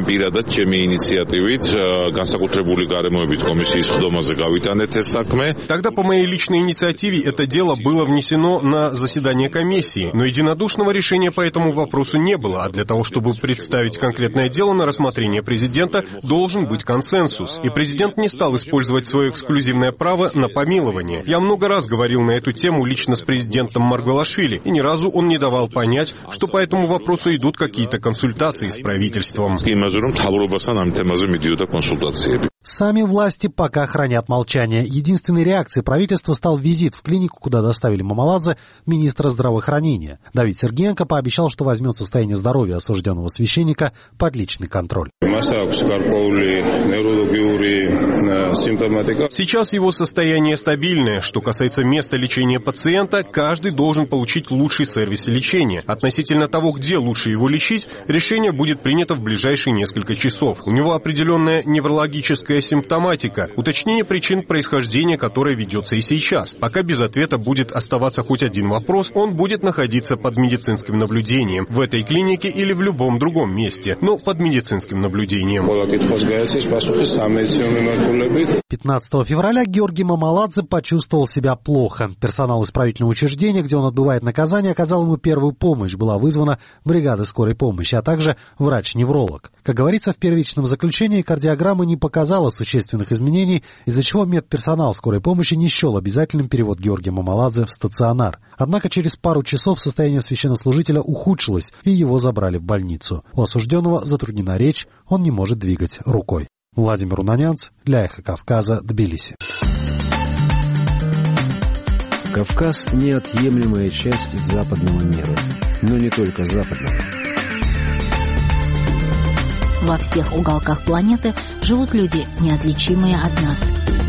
Speaker 14: Тогда по моей личной инициативе это дело было внесено на заседание комиссии, но единодушного решения по этому вопросу не было, а для того, чтобы представить конкретное дело на рассмотрение президента, должен быть консенсус, и президент не стал использовать свое эксклюзивное право на помилование. Я много раз говорил на эту тему лично с президентом Маргвелашвили, и ни разу он не давал понять, что по этому вопросу идут какие-то консультации с правительством.
Speaker 2: Сами власти пока хранят молчание. Единственной реакцией правительства стал визит в клинику, куда доставили Мамаладзе министра здравоохранения. Давид Сергеенко пообещал, что возьмет состояние здоровья осужденного священника под личный контроль.
Speaker 21: Сейчас его состояние стабильное. Что касается места лечения пациента, каждый должен получить лучший сервис лечения. Относительно того, где лучше его лечить, решение будет принято в ближайшие несколько часов. У него определенная неврологическая симптоматика, уточнение причин происхождения которой ведется и сейчас. Пока без ответа будет оставаться хоть один вопрос, он будет находиться под медицинским наблюдением в этой клинике или в любом другом месте, но под медицинским наблюдением.
Speaker 2: пятнадцатого февраля Георгий Мамаладзе почувствовал себя плохо. Персонал исправительного учреждения, где он отбывает наказание, оказал ему первую помощь. Была вызвана бригада скорой помощи, а также врач-невролог. Как говорится в первичном заключении, кардиограмма не показала существенных изменений, из-за чего медперсонал скорой помощи не счел обязательным перевод Георгия Мамаладзе в стационар. Однако через пару часов состояние священнослужителя ухудшилось, и его забрали в больницу. У осужденного затруднена речь, он не может двигать рукой. Владимир Унанянц для Эхо Кавказа, Тбилиси.
Speaker 20: Кавказ – неотъемлемая часть западного мира, но не только западного.
Speaker 8: Во всех уголках планеты живут люди, неотличимые от нас.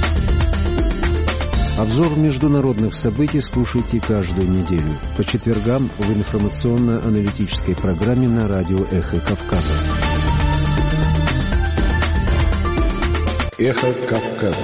Speaker 20: Обзор международных событий слушайте каждую неделю по четвергам в информационно-аналитической программе на радио «Эхо Кавказа». «Эхо Кавказа».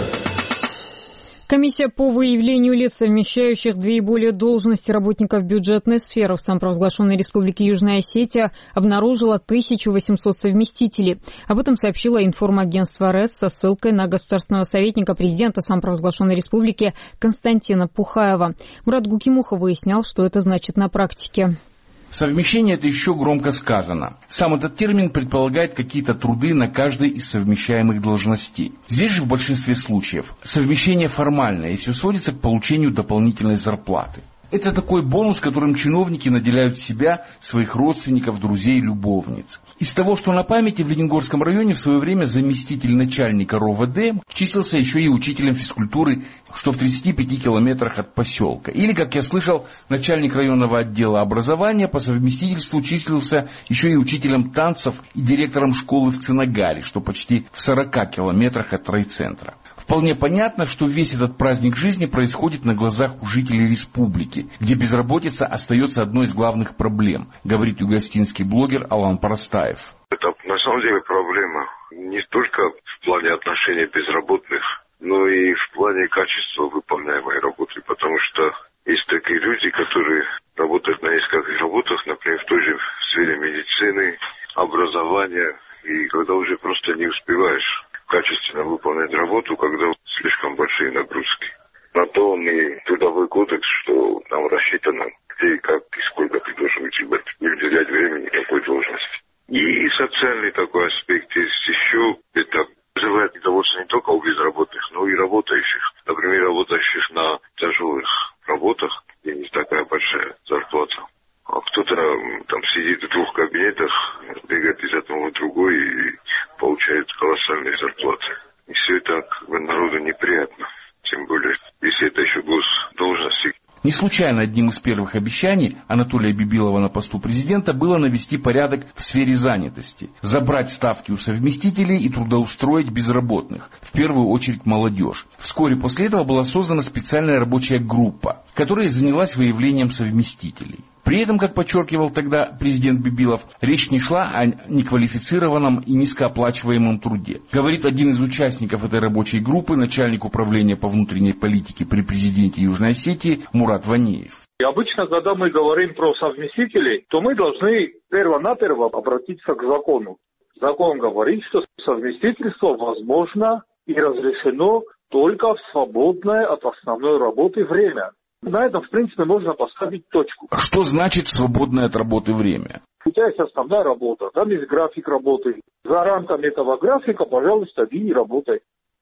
Speaker 1: Комиссия по выявлению лиц, совмещающих две и более должности работников бюджетной сферы в самопровозглашенной Республике Южная Осетия, обнаружила тысячу восемьсот совместителей. Об этом сообщило информагентство РЭС со ссылкой на государственного советника президента самопровозглашенной Республики Константина Пухаева. Мурат Гукимухов выяснял, что это значит на практике.
Speaker 5: Совмещение – это еще громко сказано. Сам этот термин предполагает какие-то труды на каждой из совмещаемых должностей. Здесь же в большинстве случаев совмещение формальное, и все сводится к получению дополнительной зарплаты. Это такой бонус, которым чиновники наделяют себя, своих родственников, друзей, любовниц. Из того, что на памяти, в Лениногорском районе в свое время заместитель начальника РОВД числился еще и учителем физкультуры, что в тридцати пяти километрах от поселка. Или, как я слышал, начальник районного отдела образования по совместительству числился еще и учителем танцев и директором школы в Цинагаре, что почти в сорока километрах от райцентра. Вполне понятно, что весь этот праздник жизни происходит на глазах у жителей республики, где безработица остается одной из главных проблем, говорит югостинский блогер Алан Парастаев.
Speaker 12: Это на самом деле проблема не только в плане отношений безработных, но и в плане качества выполняемой работы, потому что есть такие люди, которые работают на нескольких работах, например, в той же сфере медицины, образования, и когда уже просто не успеваешь качественно выполнять работу, когда слишком большие нагрузки. На то он и трудовой кодекс, что там рассчитано, где и как, и сколько ты должен учебать, не уделять времени какой должности. И социальный такой аспект есть еще, это вызывает недовольство не только у безработных, но и работающих. Например, работающих на тяжелых работах, где не такая большая зарплата. А кто-то там сидит в двух кабинетах, бегает из одного в другой и получает колоссальные зарплаты. И все это как бы народу неприятно. Тем более, если это еще госдолжности.
Speaker 5: Не случайно одним из первых обещаний Анатолия Бибилова на посту президента было навести порядок в сфере занятости, забрать ставки у совместителей и трудоустроить безработных, в первую очередь молодежь. Вскоре после этого была создана специальная рабочая группа, которая занялась выявлением совместителей. При этом, как подчеркивал тогда президент Бибилов, речь не шла о неквалифицированном и низкооплачиваемом труде. Говорит один из участников этой рабочей группы, начальник управления по внутренней политике при президенте Южной Осетии Мурат Ванеев.
Speaker 11: И обычно, когда мы говорим про совместителей, то мы должны перво-наперво обратиться к закону. Закон говорит, что совместительство возможно и разрешено только в свободное от основной работы время. На этом, в принципе, можно поставить точку.
Speaker 5: Что значит свободное от работы время?
Speaker 11: У тебя есть основная работа, там есть график работы. За рамками этого графика, пожалуйста, иди и работай.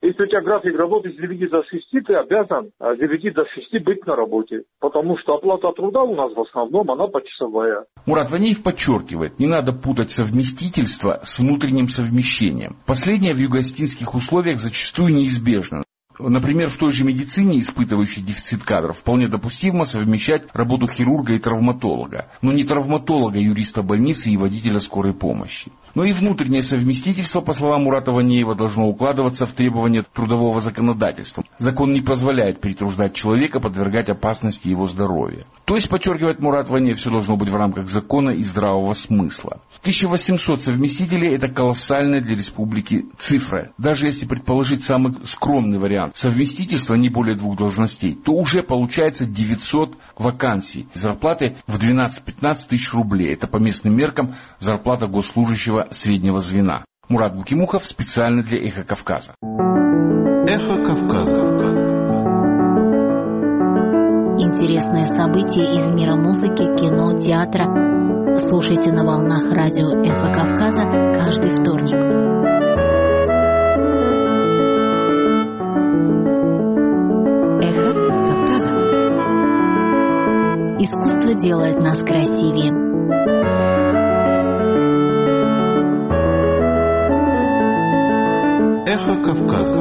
Speaker 11: Если у тебя график работы с девяти до шести, ты обязан с девяти до шести быть на работе. Потому что оплата труда у нас в основном, она почасовая.
Speaker 5: Мурат Ванеев подчеркивает, не надо путать совместительство с внутренним совмещением. Последнее в юго-осетинских условиях зачастую неизбежно. Например, в той же медицине, испытывающей дефицит кадров, вполне допустимо совмещать работу хирурга и травматолога, но не травматолога, юриста больницы и водителя скорой помощи. Но и внутреннее совместительство, по словам Мурата Ванеева, должно укладываться в требования трудового законодательства. Закон не позволяет перетруждать человека, подвергать опасности его здоровья. То есть, подчеркивает Мурат Ванеев, все должно быть в рамках закона и здравого смысла. тысяча восемьсот совместителей – это колоссальная для республики цифра. Даже если предположить самый скромный вариант совместительства не более двух должностей, то уже получается девятьсот вакансий. Зарплаты в двенадцать-пятнадцать тысяч рублей. Это по местным меркам зарплата госслужащего среднего звена. Мурат Букимухов специально для «Эхо Кавказа».
Speaker 7: «Эхо Кавказа».
Speaker 8: Интересные события из мира музыки, кино, театра. Слушайте на волнах радио «Эхо Кавказа» каждый вторник. «Эхо Кавказа». Искусство делает нас красивее.
Speaker 7: «Эхо Кавказа».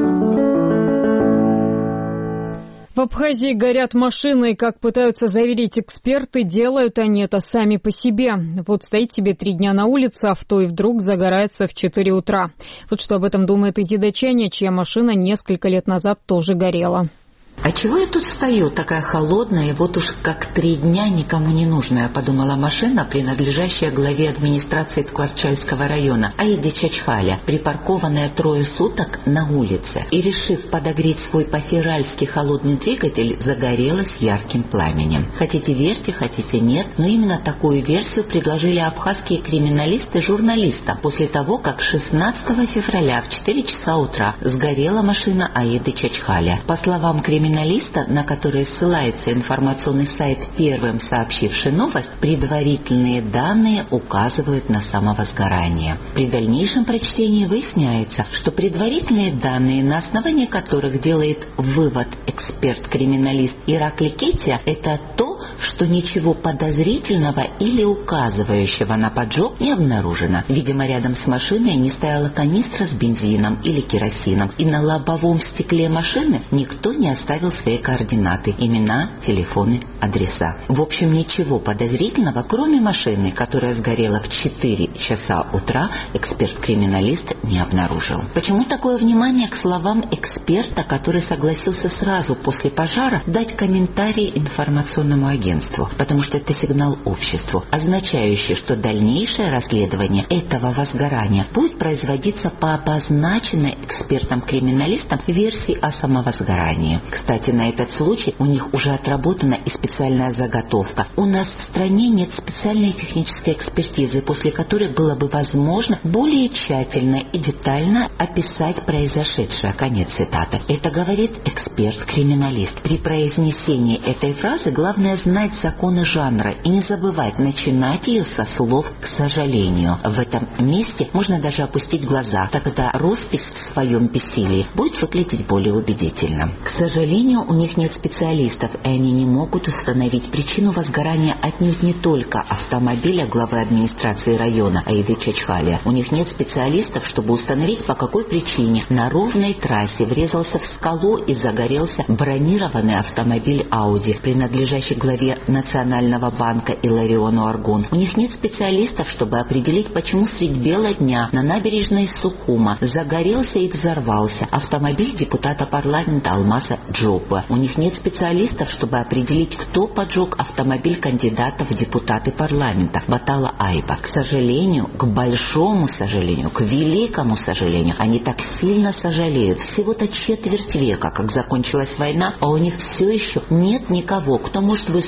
Speaker 1: В Абхазии горят машины, и, как пытаются заверить эксперты, делают они это сами по себе. Вот стоит себе три дня на улице авто, и вдруг загорается в четыре утра. Вот что об этом думает Изида Чаня, чья машина несколько лет назад тоже горела.
Speaker 9: А чего я тут стою, такая холодная, и вот уж как три дня никому не нужная, подумала машина, принадлежащая главе администрации Ткварчальского района, Аиде Чачхаля, припаркованная трое суток на улице. И, решив подогреть свой по-феральски холодный двигатель, загорелась ярким пламенем. Хотите верьте, хотите нет, но именно такую версию предложили абхазские криминалисты журналистам после того, как шестнадцатого февраля в четыре часа утра сгорела машина Аиды Чачхаля. По словам криминалистов, Журналиста, на который ссылается информационный сайт, первым сообщивший новость, предварительные данные указывают на самовозгорание. При дальнейшем прочтении выясняется, что предварительные данные, на основании которых делает вывод эксперт-криминалист Иракли Кетия, это то, что ничего подозрительного или указывающего на поджог не обнаружено. Видимо, рядом с машиной не стояла канистра с бензином или керосином, и на лобовом стекле машины никто не оставил свои координаты, имена, телефоны, адреса. В общем, ничего подозрительного, кроме машины, которая сгорела в четыре часа утра, эксперт-криминалист не обнаружил. Почему такое внимание к словам эксперта, который согласился сразу после пожара дать комментарий информационному агентству? Потому что это сигнал обществу, означающий, что дальнейшее расследование этого возгорания будет производиться по обозначенной экспертом-криминалистом версии о самовозгорании. Кстати, на этот случай у них уже отработана и специальная заготовка. У нас в стране нет специальной технической экспертизы, после которой было бы возможно более тщательно и детально описать произошедшее. Конец цитаты. Это говорит эксперт-криминалист. При произнесении этой фразы главное знать законы жанра и не забывать начинать ее со слов «к сожалению». В этом месте можно даже опустить глаза, тогда роспись в своем бессилии будет выглядеть более убедительно. К сожалению, у них нет специалистов, и они не могут установить причину возгорания отнюдь не только автомобиля главы администрации района Аиды Чачхаля. У них нет специалистов, чтобы установить, по какой причине на ровной трассе врезался в скалу и загорелся бронированный автомобиль Ауди, принадлежащий главе Национального банка Илариону Аргун. У них нет специалистов, чтобы определить, почему средь бела дня на набережной Сухума загорелся и взорвался автомобиль депутата парламента Алмаса Джопа. У них нет специалистов, чтобы определить, кто поджег автомобиль кандидата в депутаты парламента Батала Айба. К сожалению, к большому сожалению, к великому сожалению, они так сильно сожалеют. Всего-то четверть века, как закончилась война, а у них все еще нет никого, кто может выступить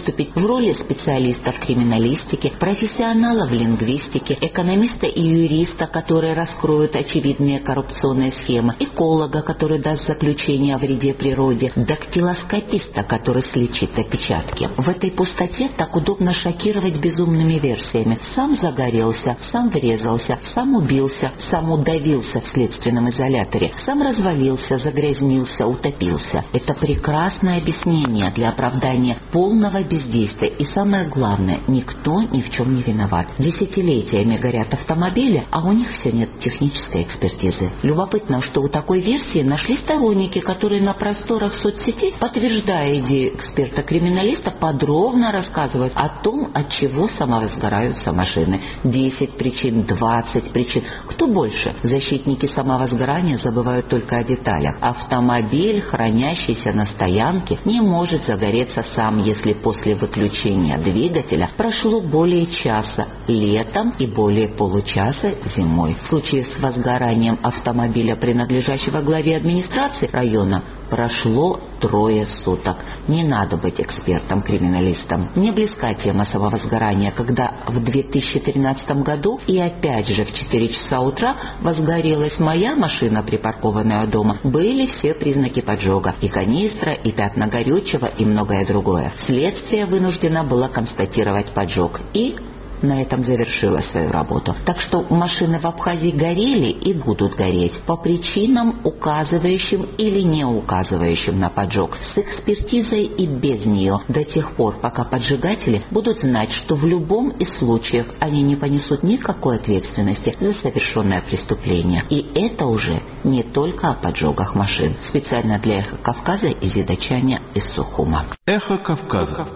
Speaker 9: выступить в роли специалистов криминалистики, профессионалов в лингвистике, экономиста и юриста, которые раскроют очевидные коррупционные схемы, эколога, который даст заключение о вреде природе, дактилоскописта, который сличит опечатки. В этой пустоте так удобно шокировать безумными версиями. Сам загорелся, сам врезался, сам убился, сам удавился в следственном изоляторе, сам развалился, загрязнился, утопился. Это прекрасное объяснение для оправдания полного бездействия. И самое главное, никто ни в чем не виноват. Десятилетиями горят автомобили, а у них все нет технической экспертизы. Любопытно, что у такой версии нашли сторонники, которые на просторах соцсетей, подтверждая идею эксперта-криминалиста, подробно рассказывают о том, от чего самовозгораются машины. десять причин, двадцать причин. Кто больше? Защитники самовозгорания забывают только о деталях. Автомобиль, хранящийся на стоянке, не может загореться сам, если после выключения двигателя прошло более часа летом и более получаса зимой. В случае с возгоранием автомобиля, принадлежащего главе администрации района, прошло трое суток. Не надо быть экспертом-криминалистом. Мне близка тема самовозгорания, когда в две тысячи тринадцатом году и опять же в четыре часа утра возгорелась моя машина, припаркованная дома. Были все признаки поджога. И канистра, и пятна горючего, и многое другое. Следствие вынуждено было констатировать поджог. И на этом завершила свою работу. Так что машины в Абхазии горели и будут гореть по причинам, указывающим или не указывающим на поджог, с экспертизой и без нее, до тех пор, пока поджигатели будут знать, что в любом из случаев они не понесут никакой ответственности за совершенное преступление. И это уже не только о поджогах машин. Специально для «Эхо Кавказа» Изида Чаня из Сухума.
Speaker 7: Эхо Кавказа.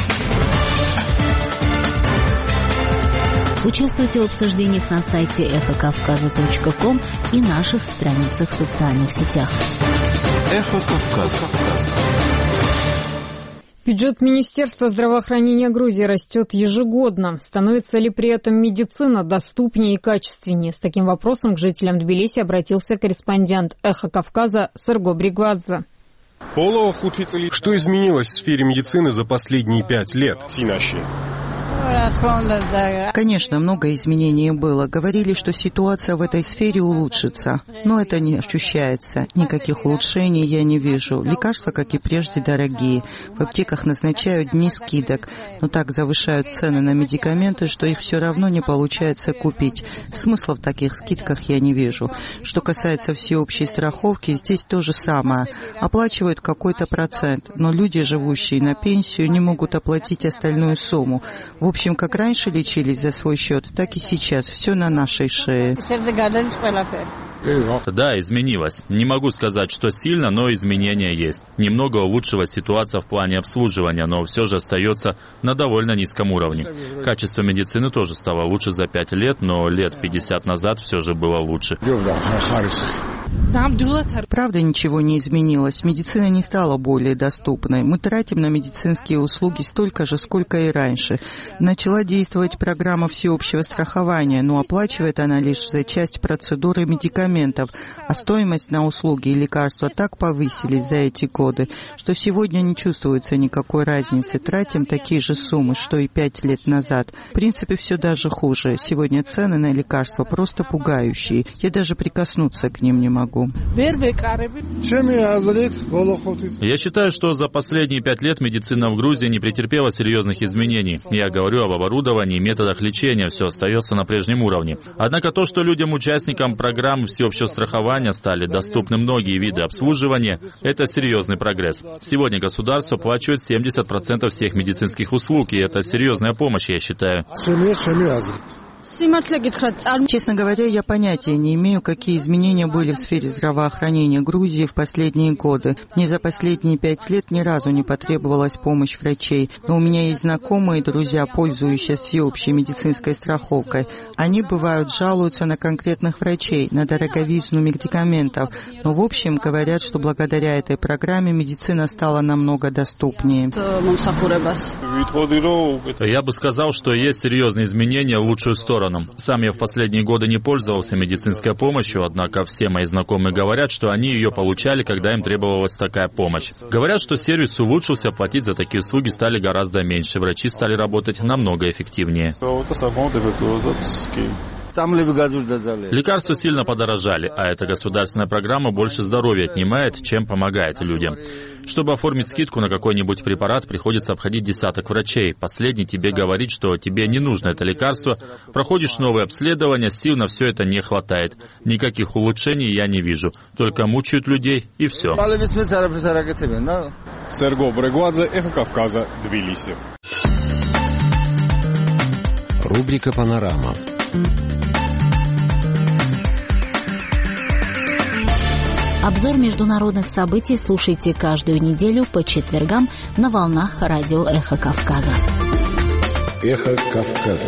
Speaker 8: Участвуйте в обсуждениях на сайте эхо кавказа точка ком и наших страницах в социальных сетях.
Speaker 7: Эхо Кавказа.
Speaker 1: Бюджет Министерства здравоохранения Грузии растет ежегодно. Становится ли при этом медицина доступнее и качественнее? С таким вопросом к жителям Тбилиси обратился корреспондент «Эхо Кавказа» Сырго Бригвадзе.
Speaker 21: Что изменилось в сфере медицины за последние пять лет?
Speaker 22: Конечно, много изменений было. Говорили, что ситуация в этой сфере улучшится. Но это не ощущается. Никаких улучшений я не вижу. Лекарства, как и прежде, дорогие. В аптеках назначают дни скидок, но так завышают цены на медикаменты, что их все равно не получается купить. Смысла в таких скидках я не вижу. Что касается всеобщей страховки, здесь то же самое. Оплачивают какой-то процент, но люди, живущие на пенсию, не могут оплатить остальную сумму. В общем, как раньше лечились за свой счет, так и сейчас. Все на нашей шее.
Speaker 10: Да, изменилось. Не могу сказать, что сильно, но изменения есть. Немного улучшилась ситуация в плане обслуживания, но все же остается на довольно низком уровне. Качество медицины тоже стало лучше за пять лет, но лет пятьдесят назад все же было лучше.
Speaker 22: Правда, ничего не изменилось. Медицина не стала более доступной. Мы тратим на медицинские услуги столько же, сколько и раньше. Начала действовать программа всеобщего страхования, но оплачивает она лишь за часть процедуры медикаментов, а стоимость на услуги и лекарства так повысились за эти годы, что сегодня не чувствуется никакой разницы. Тратим такие же суммы, что и пять лет назад. В принципе, все даже хуже. Сегодня цены на лекарства просто пугающие. Я даже прикоснуться к ним не могу.
Speaker 10: Я считаю, что за последние пять лет медицина в Грузии не претерпела серьезных изменений. Я говорю об оборудовании и методах лечения, все остается на прежнем уровне. Однако то, что людям-участникам программы всеобщего страхования стали доступны многие виды обслуживания, это серьезный прогресс. Сегодня государство оплачивает семьдесят процентов всех медицинских услуг, и это серьезная помощь, я считаю.
Speaker 22: Честно говоря, я понятия не имею, какие изменения были в сфере здравоохранения Грузии в последние годы. Мне за последние пять лет ни разу не потребовалась помощь врачей. Но у меня есть знакомые и друзья, пользующиеся всеобщей медицинской страховкой. Они, бывают, жалуются на конкретных врачей, на дороговизну медикаментов. Но в общем говорят, что благодаря этой программе медицина стала намного доступнее.
Speaker 10: Я бы сказал, что есть серьезные изменения в лучшую сторону. сторону. Сам я в последние годы не пользовался медицинской помощью, однако все мои знакомые говорят, что они ее получали, когда им требовалась такая помощь. Говорят, что сервис улучшился, платить за такие услуги стали гораздо меньше, врачи стали работать намного эффективнее. Лекарства сильно подорожали, а эта государственная программа больше здоровья отнимает, чем помогает людям. Чтобы оформить скидку на какой-нибудь препарат, приходится обходить десяток врачей. Последний тебе говорит, что тебе не нужно это лекарство. Проходишь новые обследования, сил на все это не хватает. Никаких улучшений я не вижу. Только мучают людей, и все.
Speaker 21: Серго Брегвадзе, Эхо Кавказа, Тбилиси.
Speaker 20: Рубрика «Панорама».
Speaker 8: Обзор международных событий слушайте каждую неделю по четвергам на волнах радио «Эхо Кавказа».
Speaker 7: «Эхо Кавказа».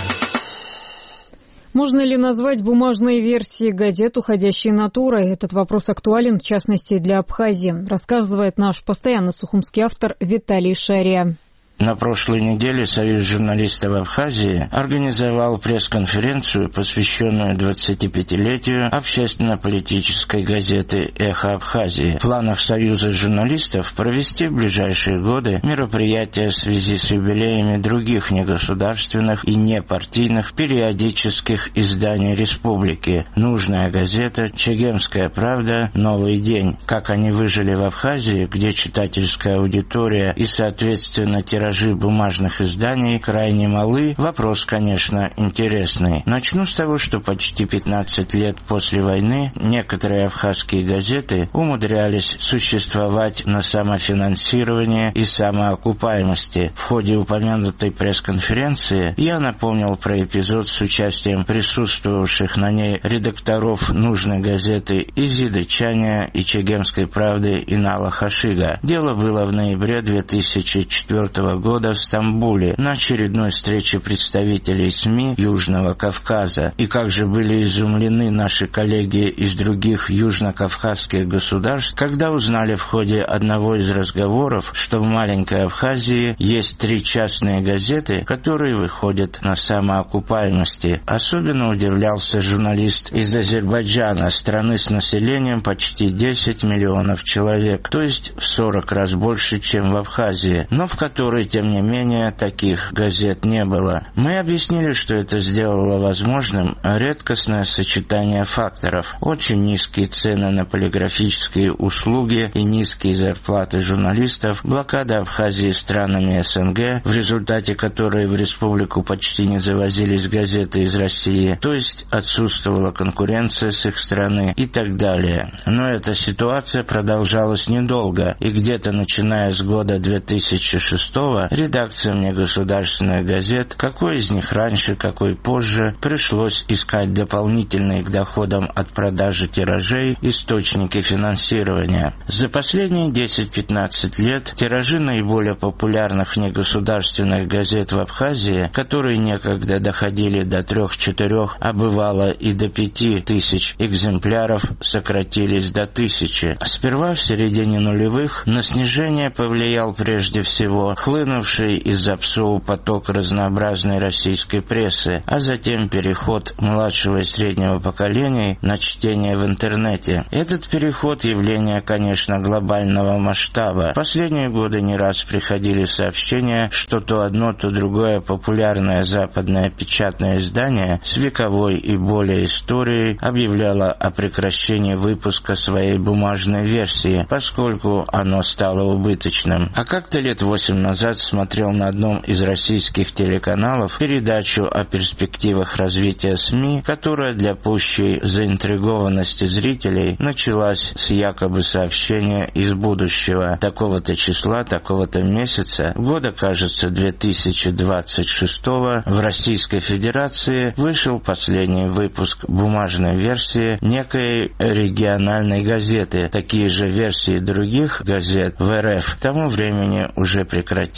Speaker 1: Можно ли назвать бумажные версии газет уходящей натурой? Этот вопрос актуален, в частности, для Абхазии, рассказывает наш постоянно сухумский автор Виталий Шария.
Speaker 3: На прошлой неделе Союз журналистов Абхазии организовал пресс-конференцию, посвященную двадцатипятилетию общественно-политической газеты «Эхо Абхазии». В планах Союза журналистов провести в ближайшие годы мероприятия в связи с юбилеями других негосударственных и непартийных периодических изданий республики «Нужная газета», «Чегемская правда», «Новый день». Как они выжили в Абхазии, где читательская аудитория и, соответственно, тираж бумажных изданий крайне малы, вопрос, конечно, интересный. Начну с того, что почти пятнадцать лет после войны некоторые абхазские газеты умудрялись существовать на самофинансировании и самоокупаемости. В ходе упомянутой пресс-конференции я напомнил про эпизод с участием присутствовавших на ней редакторов «Нужной газеты» Изиды Чаня и «Чегемской правды» Инала Хашига. Дело было в ноябре две тысячи четвёртого года в Стамбуле на очередной встрече представителей СМИ Южного Кавказа. И как же были изумлены наши коллеги из других южно-кавказских государств, когда узнали в ходе одного из разговоров, что в маленькой Абхазии есть три частные газеты, которые выходят на самоокупаемости. Особенно удивлялся журналист из Азербайджана, страны с населением почти десять миллионов человек, то есть в сорок раз больше, чем в Абхазии, но в которой, тем не менее, таких газет не было. Мы объяснили, что это сделало возможным редкостное сочетание факторов: очень низкие цены на полиграфические услуги и низкие зарплаты журналистов, блокада Абхазии странами СНГ, в результате которой в республику почти не завозились газеты из России, то есть отсутствовала конкуренция с их стороны и так далее. Но эта ситуация продолжалась недолго, и где-то начиная с года две тысячи шестого редакциям негосударственных газет, какой из них раньше, какой позже, пришлось искать дополнительные к доходам от продажи тиражей источники финансирования. За последние десять-пятнадцать лет тиражи наиболее популярных негосударственных газет в Абхазии, которые некогда доходили до трех-четырех, а бывало и до пяти тысяч экземпляров, сократились до тысячи. Сперва в середине нулевых на снижение повлиял прежде всего хлынувший из-за ПСОУ поток разнообразной российской прессы, а затем переход младшего и среднего поколений на чтение в интернете. Этот переход — явление, конечно, глобального масштаба. В последние годы не раз приходили сообщения, что то одно, то другое популярное западное печатное издание с вековой и более историей объявляло о прекращении выпуска своей бумажной версии, поскольку оно стало убыточным. А как-то лет восемь назад смотрел на одном из российских телеканалов передачу о перспективах развития СМИ, которая для пущей заинтригованности зрителей началась с якобы сообщения из будущего. Такого-то числа, такого-то месяца, года, кажется, две тысячи двадцать шестого, в Российской Федерации вышел последний выпуск бумажной версии некой региональной газеты. Такие же версии других газет в РФ к тому времени уже прекратились.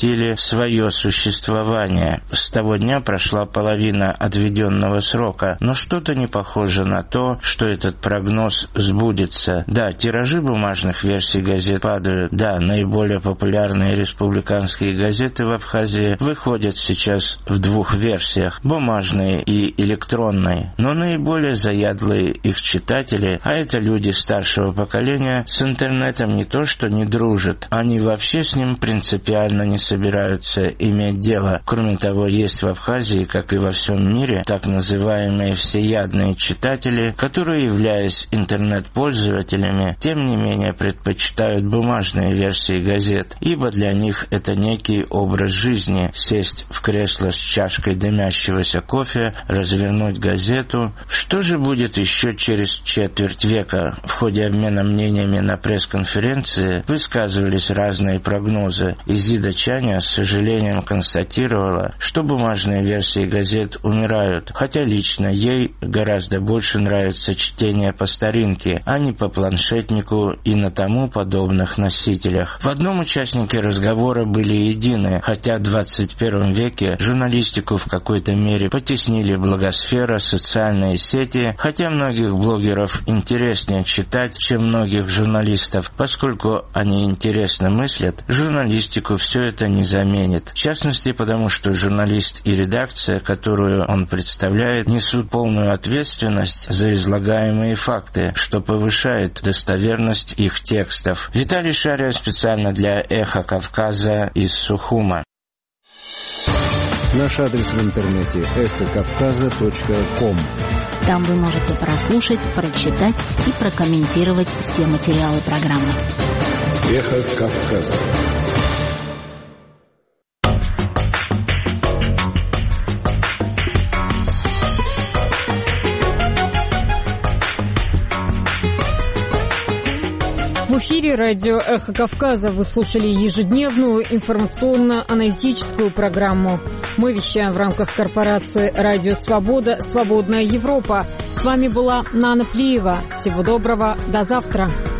Speaker 3: прекратили свое существование. С того дня прошла половина отведенного срока, но что-то не похоже на то, что этот прогноз сбудется. Да, тиражи бумажных версий газет падают. Да, наиболее популярные республиканские газеты в Абхазии выходят сейчас в двух версиях – бумажные и электронные. Но наиболее заядлые их читатели, а это люди старшего поколения, с интернетом не то что не дружат, они вообще с ним принципиально не собираются иметь дело. Кроме того, есть в Абхазии, как и во всем мире, так называемые всеядные читатели, которые, являясь интернет-пользователями, тем не менее предпочитают бумажные версии газет, ибо для них это некий образ жизни – сесть в кресло с чашкой дымящегося кофе, развернуть газету. Что же будет еще через четверть века? В ходе обмена мнениями на пресс-конференции высказывались разные прогнозы. Изида Чаня с сожалением констатировала, что бумажные версии газет умирают, хотя лично ей гораздо больше нравится чтение по старинке, а не по планшетнику и на тому подобных носителях. В одном участники разговора были едины, хотя в двадцать первом веке журналистику в какой-то мере потеснили блогосфера, социальные сети, хотя многих блогеров интереснее читать, чем многих журналистов, поскольку они интересно мыслят, журналистику все это не заменит. В частности, потому что журналист и редакция, которую он представляет, несут полную ответственность за излагаемые факты, что повышает достоверность их текстов. Виталий Шария специально для «Эхо Кавказа» из Сухума.
Speaker 20: Наш адрес в интернете эхо кавказа точка ком.
Speaker 8: Там вы можете прослушать, прочитать и прокомментировать все материалы программы.
Speaker 7: Эхо Кавказа.
Speaker 1: В эфире радио «Эхо Кавказа» вы слушали ежедневную информационно-аналитическую программу. Мы вещаем в рамках корпорации «Радио Свобода. Свободная Европа». С вами была Нана Плиева. Всего доброго. До завтра.